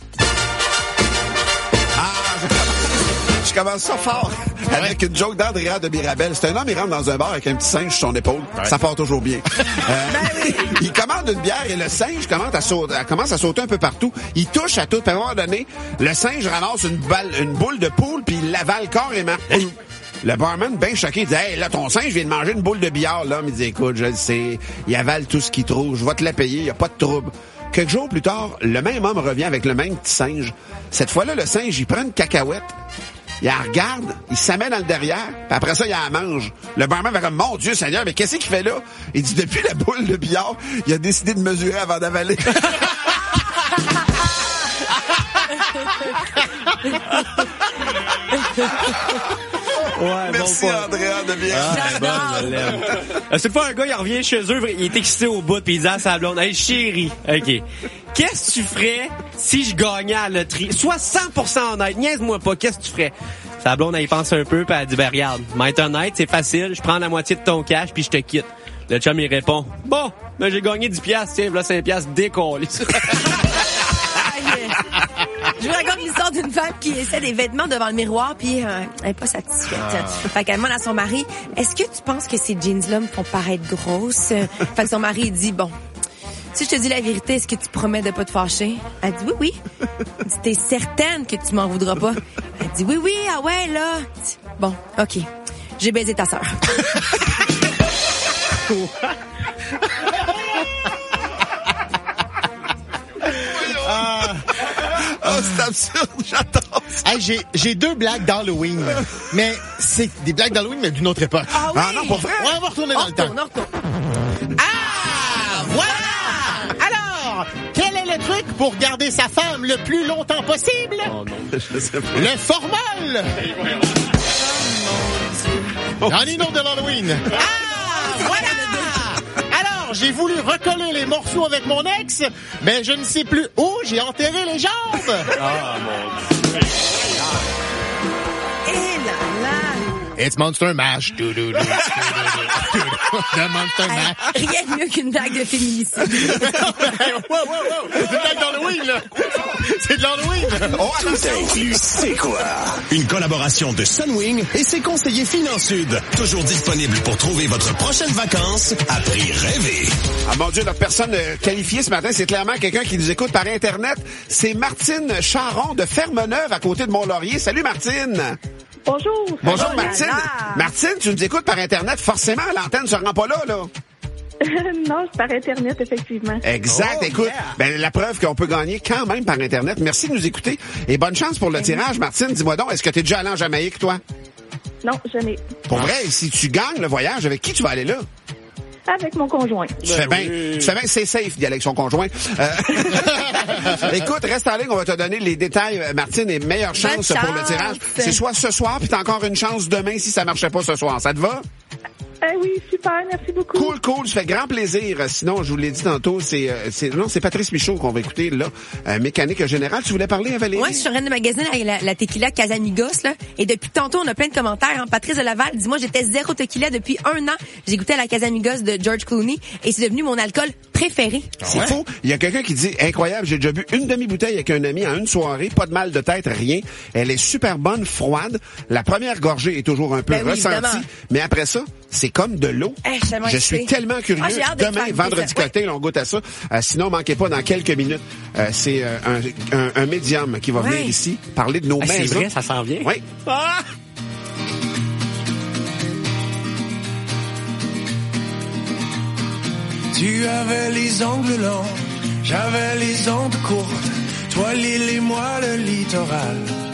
Je commence ça fort avec une joke d'Andrea de Mirabel. C'est un homme, il rentre dans un bar avec un petit singe sur son épaule. Ouais. Ça part toujours bien. Euh, il commande une bière et le singe commence à, sauter, commence à sauter un peu partout. Il touche à tout. Puis à un moment donné, le singe ramasse une, balle, une boule de poule puis il l'avale carrément. Le barman, bien choqué, dit « Hey, là, ton singe vient de manger une boule de billard. » L'homme, il dit « Écoute, je le sais, il avale tout ce qu'il trouve. Je vais te la payer, il n'y a pas de trouble. » Quelques jours plus tard, le même homme revient avec le même petit singe. Cette fois-là, le singe, il prend une cacahuète, il la regarde, il s'amène dans le derrière, puis après ça, il la mange. Le barman va comme, mon Dieu Seigneur, mais qu'est-ce qu'il fait là? Il dit, depuis la boule de billard, il a décidé de mesurer avant d'avaler. Ouais, merci, bon, Andréa, de bien. Ah, bon, je l'aime. Euh, Cette fois, un gars, il revient chez eux, il est excité au bout, puis il dit à sa blonde, « Hey, chérie, OK, qu'est-ce que tu ferais si je gagnais à la loterie? Sois cent pour cent honnête, niaise-moi pas, qu'est-ce que tu ferais? » Sa blonde, elle y pense un peu, puis elle dit, « Ben, regarde, m'être honnête, c'est facile, je prends la moitié de ton cash, puis je te quitte. » Le chum, il répond, « Bon, ben, j'ai gagné dix piastres, tiens, voilà cinq piastres, décolle. » Je vous raconte l'histoire d'une femme qui essaie des vêtements devant le miroir puis euh, elle est pas satisfaite. Ah. Fait qu'elle demande à son mari, est-ce que tu penses que ces jeans-là me font paraître grosse? Fait que son mari il dit, bon, si je te dis la vérité, est-ce que tu promets de pas te fâcher? Elle dit, oui, oui. Il dit, t'es certaine que tu m'en voudras pas? Elle dit, oui, oui, ah ouais, là. Dit, bon, OK. J'ai baisé ta sœur. Ah. Oh, c'est absurde, j'adore ça. Hey, j'ai, j'ai deux blagues d'Halloween. Mais c'est des blagues d'Halloween, mais d'une autre époque. Ah oui? Ah non, pas vrai? Ouais, on va retourner dans on le temps. Retourne, on retourne. Ah, voilà! Alors, quel est le truc pour garder sa femme le plus longtemps possible? Oh non, je sais pas. Le formol! J'en ai une autre de l'Halloween. Ah, voilà! Alors, j'ai voulu recoller les morceaux avec mon ex, mais je ne sais plus où j'ai enterré les jambes. Ah, mon Dieu. Et là là. It's Monster Mash. Do, do, do, do, do, do. The Monster Mash. Hey, rien de mieux qu'une blague de féminicide. wow, wow, wow. C'est une blague d'Halloween, là. C'est de l'Halloween. Oh, tout inclus, c'est quoi? Une collaboration de Sunwing et ses conseillers Finance Sud. Toujours disponible pour trouver votre prochaine vacances à prix rêvé. Ah mon Dieu, notre personne euh, qualifiée ce matin, c'est clairement quelqu'un qui nous écoute par Internet. C'est Martine Charon de Fermeneuve à côté de Mont-Laurier. Salut Martine! Bonjour. Bonjour Oh Martine. là là. Martine, tu nous écoutes par Internet. Forcément, l'antenne ne se rend pas là, là. Non, c'est par Internet, effectivement. Exact. Oh, Écoute, yeah. ben, la preuve qu'on peut gagner quand même par Internet. Merci de nous écouter. Et bonne chance pour le tirage, Martine. Dis-moi donc, est-ce que tu es déjà allé en Jamaïque, toi? Non, jamais. Pour vrai, si tu gagnes le voyage, avec qui tu vas aller là? Avec mon conjoint. Tu fais bien, tu fais bien, c'est safe d'y aller avec son conjoint. Euh, écoute, reste en ligne, on va te donner les détails, Martine, et meilleure chance, Bonne pour le chance. tirage. C'est soit ce soir, puis t'as encore une chance demain si ça marchait pas ce soir. Ça te va? Eh oui, super, merci beaucoup. Cool, cool, ça fait grand plaisir. Sinon, je vous l'ai dit tantôt, c'est, euh, c'est non, c'est Patrice Michaud qu'on va écouter là, euh, mécanique générale. Tu voulais parler, Valérie? Ouais, je suis en train de magasiner avec la, la tequila Casamigos, là. Et depuis tantôt, on a plein de commentaires. Hein. Patrice de Laval dit, moi, j'étais zéro tequila depuis un an. J'ai goûté à la Casamigos de George Clooney et c'est devenu mon alcool préféré. C'est faux. Il y a quelqu'un qui dit, incroyable, j'ai déjà bu une demi-bouteille avec un ami en une soirée, pas de mal de tête, rien. Elle est super bonne, froide. La première gorgée est toujours un peu Ben oui, ressentie, évidemment. mais après ça, c'est comme de l'eau. Eh, je suis tellement Je excitée. suis tellement curieux. Ah, j'ai hâte de Demain, faire vendredi goûter ça. cocktail, on goûte à ça. Euh, sinon, manquez pas dans quelques minutes. Euh, c'est euh, un, un, un médium qui va Ouais. venir ici parler de nos Ah, c'est maisons. vrai, ça s'en vient. Oui. Ah! Tu avais les ongles longs, j'avais les ondes courtes, toi l'île et moi le littoral.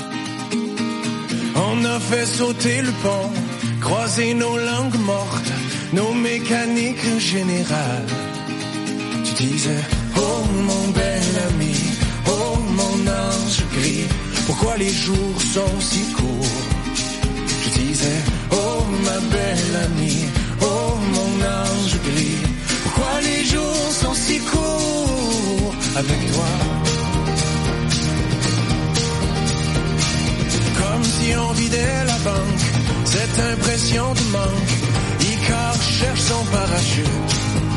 On a fait sauter le pont, croiser nos langues mortes, nos mécaniques générales. Tu disais, oh mon bel ami, oh mon ange gris, pourquoi les jours sont si courts? Je disais, oh ma belle amie, oh mon ange gris, pourquoi les jours sont si courts avec toi? Comme si on vidait la banque, cette impression de manque, Icar cherche son parachute.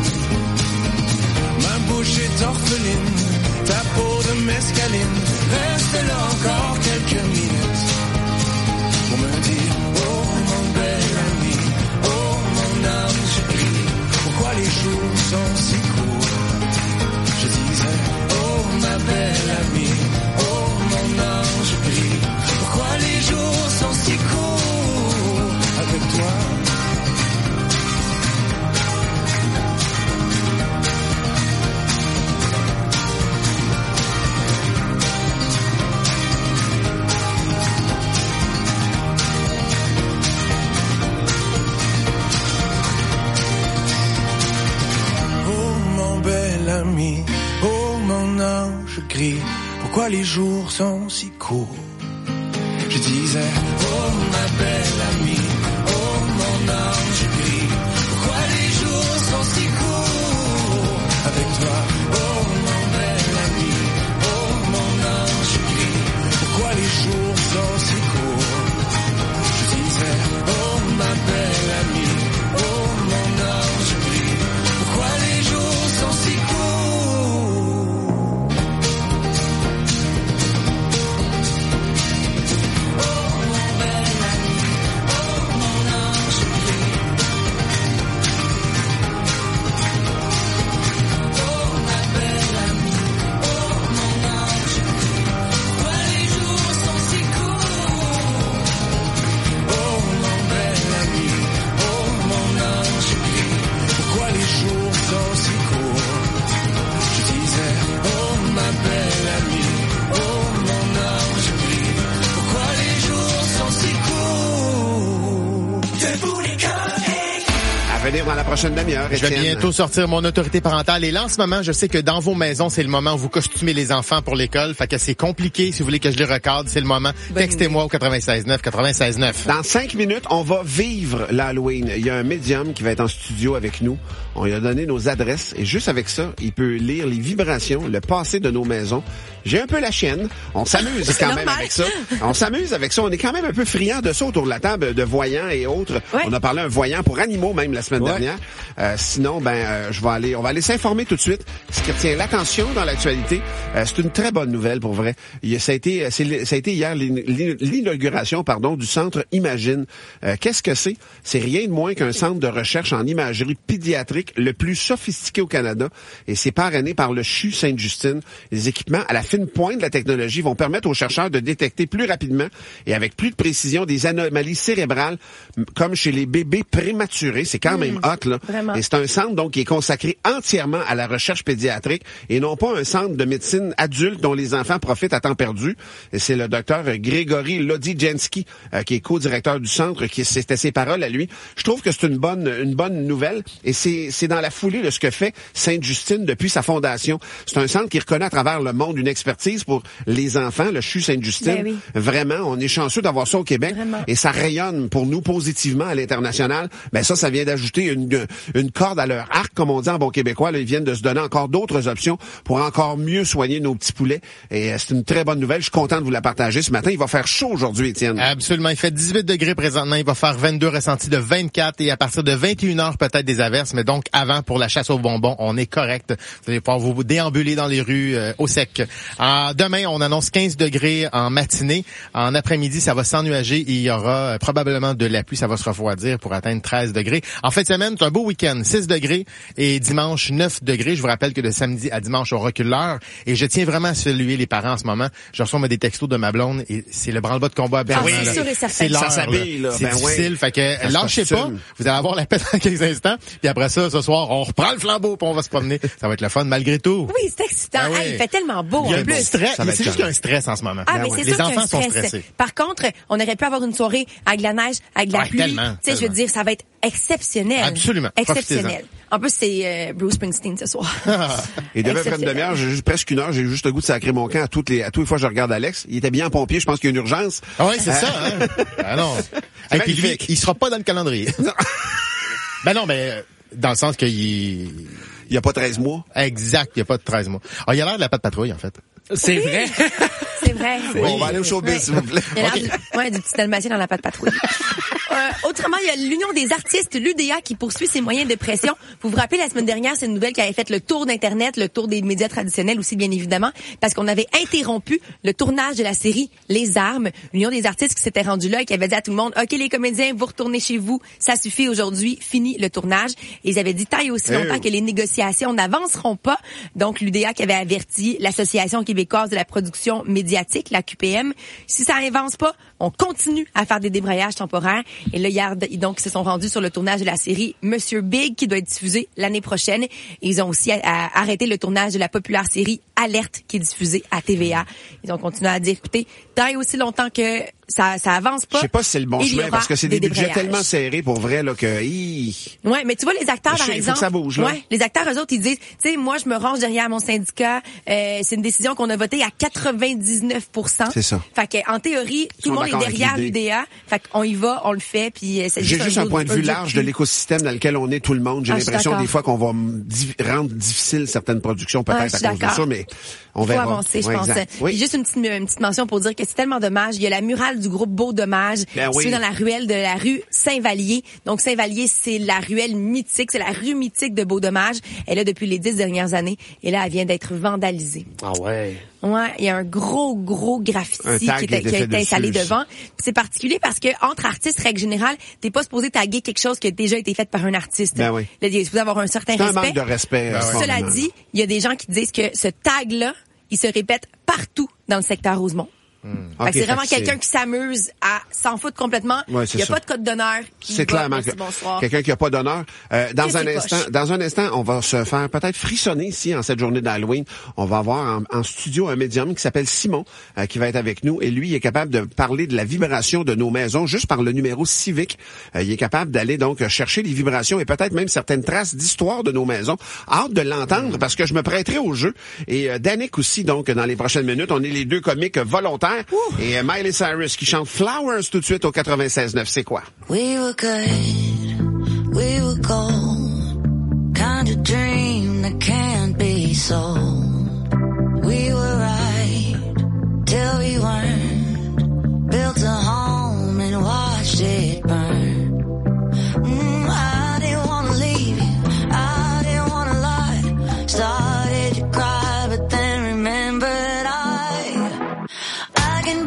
Ma bouche est orpheline, ta peau de mescaline, reste là encore quelques minutes pour me dire, oh mon bel ami, oh mon ange gris, pourquoi les jours sont si courts? Je disais, oh ma belle amie, oh mon ange gris, pourquoi les jours sont si courts avec toi? pourquoi les jours sont si courts. Je disais, oh ma belle amie, oh mon ange gris, pourquoi les jours sont si courts avec toi, oh mon bel ami, oh mon ange gris, pourquoi les jours sont si courts. Je disais, oh ma belle amie, oh mon ange gris, pourquoi les jours sont si courts. Dans la prochaine demi-heure, je vais Étienne. bientôt sortir mon autorité parentale. Et là, en ce moment, je sais que dans vos maisons, c'est le moment où vous costumez les enfants pour l'école. Fait que c'est compliqué. Si vous voulez que je les recadre, c'est le moment. Bonne Textez-moi idée. Au quatre-vingt-seize neuf, quatre-vingt-seize neuf. Dans cinq minutes, on va vivre l'Halloween. Il y a un médium qui va être en studio avec nous. On lui a donné nos adresses. Et juste avec ça, il peut lire les vibrations, le passé de nos maisons. J'ai un peu la chienne. On s'amuse quand même avec ça. On s'amuse avec ça. On est quand même un peu friands de ça autour de la table, de voyants et autres. Ouais. On a parlé un voyant pour animaux même la semaine ouais. dernière. Euh, sinon, ben, euh, je vais aller, on va aller s'informer tout de suite. Ce qui retient l'attention dans l'actualité, euh, c'est une très bonne nouvelle pour vrai. Il, ça a été, c'est, ça a été hier l'inauguration, pardon, du centre Imagine. Euh, qu'est-ce que c'est C'est rien de moins qu'un centre de recherche en imagerie pédiatrique le plus sophistiqué au Canada, et c'est parrainé par le C H U Sainte-Justine. Les équipements à la fine pointe de la technologie vont permettre aux chercheurs de détecter plus rapidement et avec plus de précision des anomalies cérébrales, comme chez les bébés prématurés. C'est quand même mmh, hot, là. Vraiment. Et c'est un centre donc qui est consacré entièrement à la recherche pédiatrique et non pas un centre de médecine adulte dont les enfants profitent à temps perdu. Et c'est le docteur Grégory Lodijensky euh, qui est co-directeur du centre, qui c'était ses paroles à lui. Je trouve que c'est une bonne une bonne nouvelle et c'est c'est dans la foulée de ce que fait Sainte-Justine depuis sa fondation. C'est un centre qui reconnaît à travers le monde une expertise pour les enfants, le C H U Sainte-Justine. Ben oui. Vraiment, on est chanceux d'avoir ça au Québec. Vraiment. Et ça rayonne pour nous positivement à l'international. Ben ça, ça vient d'ajouter une, une corde à leur arc, comme on dit en bon québécois. Là, ils viennent de se donner encore d'autres options pour encore mieux soigner nos petits poulets. Et euh, c'est une très bonne nouvelle. Je suis content de vous la partager ce matin. Il va faire chaud aujourd'hui, Étienne. Absolument. Il fait dix-huit degrés présentement. Il va faire vingt-deux ressentis de vingt-quatre et à partir de vingt et une heures, peut-être des averses. Mais donc, avant, pour la chasse aux bonbons, on est correct. Vous allez pouvoir vous déambuler dans les rues euh, au sec. Euh, demain, on annonce quinze degrés en matinée. En après-midi, ça va s'ennuager et il y aura euh, probablement de la pluie. Ça va se refroidir pour atteindre treize degrés. En fin de semaine, c'est un beau week-end. six degrés et dimanche, neuf degrés. Je vous rappelle que de samedi à dimanche, on recule l'heure. Et je tiens vraiment à saluer les parents en ce moment. Je reçois des textos de ma blonde et c'est le branle-bas de combat. Ben ah, oui, c'est sûr et certain. C'est l'heure. Ça s'habille, là. C'est ben difficile. Oui. Fait que lâchez pas. Vous allez avoir la paix dans quelques instants. Puis après ça, ce soir, on reprend le flambeau puis on va se promener. Ça va être le fun malgré tout. Oui, c'est excitant. Ben oui. Hey, il fait tellement beau. Il y a en un plus. stress. C'est juste qu'il y a un stress en ce moment. Ah, ben mais ouais. c'est Les sûr enfants qu'il y a un sont stress. stressés. Par contre, on aurait pu avoir une soirée avec de la neige, avec de la ouais, pluie. Tellement, tu sais, je veux dire, ça va être exceptionnel. Absolument. Exceptionnel. En plus, c'est euh, Bruce Springsteen ce soir. Il devait faire une demi-heure, j'ai juste presque une heure, j'ai juste le goût de sacrer mon camp à toutes les, à toutes les fois que je regarde Alex. Il était bien en pompier, je pense qu'il y a une urgence. Ah oui, c'est euh... ça, hein? Ah non. Et puis lui, il sera pas dans le calendrier. Ben non, mais dans le sens qu'il... Il y a pas treize mois. Exact, il y a pas de treize mois. Ah, il a l'air de la patte patrouille, en fait. C'est oui. vrai? C'est vrai. Bon, oui. On va aller au showbiz, oui. s'il vous plaît. Il y a okay. du, ouais, du petit dalmatien dans la patte patrouille. euh, autrement, il y a l'Union des artistes, l'U D A, qui poursuit ses moyens de pression. Vous vous rappelez, la semaine dernière, c'est une nouvelle qui avait fait le tour d'Internet, le tour des médias traditionnels aussi, bien évidemment, parce qu'on avait interrompu le tournage de la série Les Armes. L'Union des artistes qui s'était rendue là et qui avait dit à tout le monde, OK, les comédiens, vous retournez chez vous, ça suffit aujourd'hui, fini le tournage. Et ils avaient dit, taille aussi longtemps hey. que les négociations n'avanceront pas. Donc, l'U D A qui avait averti l'Association québécoise de la production médiatique pratique, la Q P M. Si ça avance pas, on continue à faire des débrayages temporaires. Et là, hier, donc, ils se sont rendus sur le tournage de la série Monsieur Big, qui doit être diffusée l'année prochaine. Et ils ont aussi à, à, arrêté le tournage de la populaire série Alerte, qui est diffusée à T V A. Ils ont continué à dire, écoutez, tant et aussi longtemps que ça, ça avance pas. Je sais pas si c'est le bon chemin, parce que c'est des, des budgets tellement serrés pour vrai, là, que, hi. Ouais, mais tu vois, les acteurs, Je par sais, exemple. faut que ça bouge, là. Ouais, les acteurs, eux autres, ils disent, tu sais, moi, je me range derrière mon syndicat, euh, c'est une décision qu'on a votée à quatre-vingt-dix-neuf pour cent. C'est ça. Fait que, en théorie, tout le monde est derrière l'U D A. Fait qu'on y va, on le fait, puis c'est J'ai juste un, un point de vue un large de l'écosystème dans lequel on est tout le monde. J'ai Ah, je suis l'impression d'accord. des fois qu'on va div- rendre difficile certaines productions, peut-être Ah, je à suis cause de d'accord. ça, mais on Il faut verra. avancer, je Ouais, pense. exact. Puis juste une petite, une petite mention pour dire que c'est tellement dommage. Il y a la murale du groupe Beau Dommage, Ben oui. située dans la ruelle de la rue Saint-Vallier. Donc Saint-Vallier, c'est la ruelle mythique, c'est la rue mythique de Beau Dommage. Elle est là depuis les dix dernières années, et là, elle vient d'être vandalisée. Ah ouais. Ouais, il y a un gros, gros graffiti Un qui, tag est- qui a qui été a fait été installé dessus. devant. Puis c'est particulier parce que entre artistes, règle générale, t'es pas supposé taguer quelque chose qui a déjà été fait par un artiste. Ben oui. Là, il est supposé avoir un certain C'est un respect. manque de respect. euh, Cela formellement. dit, il y a des gens qui disent que ce tag-là, il se répète partout dans le secteur Rosemont. Fait que Ok, c'est vraiment fait que quelqu'un c'est- qui s'amuse à s'en foutre complètement. Ouais, Il c'est n'y a ça. pas de code d'honneur. qui C'est va, clairement merci, que- bonsoir. quelqu'un qui a pas d'honneur. Euh, dans Qu'est-ce un qui est instant, poche? dans un instant, on va se faire peut-être frissonner ici en cette journée d'Halloween. On va avoir en, en studio un médium qui s'appelle Simon, euh, qui va être avec nous. Et lui, il est capable de parler de la vibration de nos maisons juste par le numéro civique. Euh, il est capable d'aller donc chercher les vibrations et peut-être même certaines traces d'histoire de nos maisons. Hâte de l'entendre parce que je me prêterai au jeu. Et euh, Danick aussi, donc, dans les prochaines minutes. On est les deux comiques volontaires. Et euh, Miley Cyrus qui chante Flowers tout de suite au quatre-vingt-seize neuf. C'est quoi? We were good, we were gold, kind of dream that can't be sold. We were right till we weren't, built a home and watched it burn.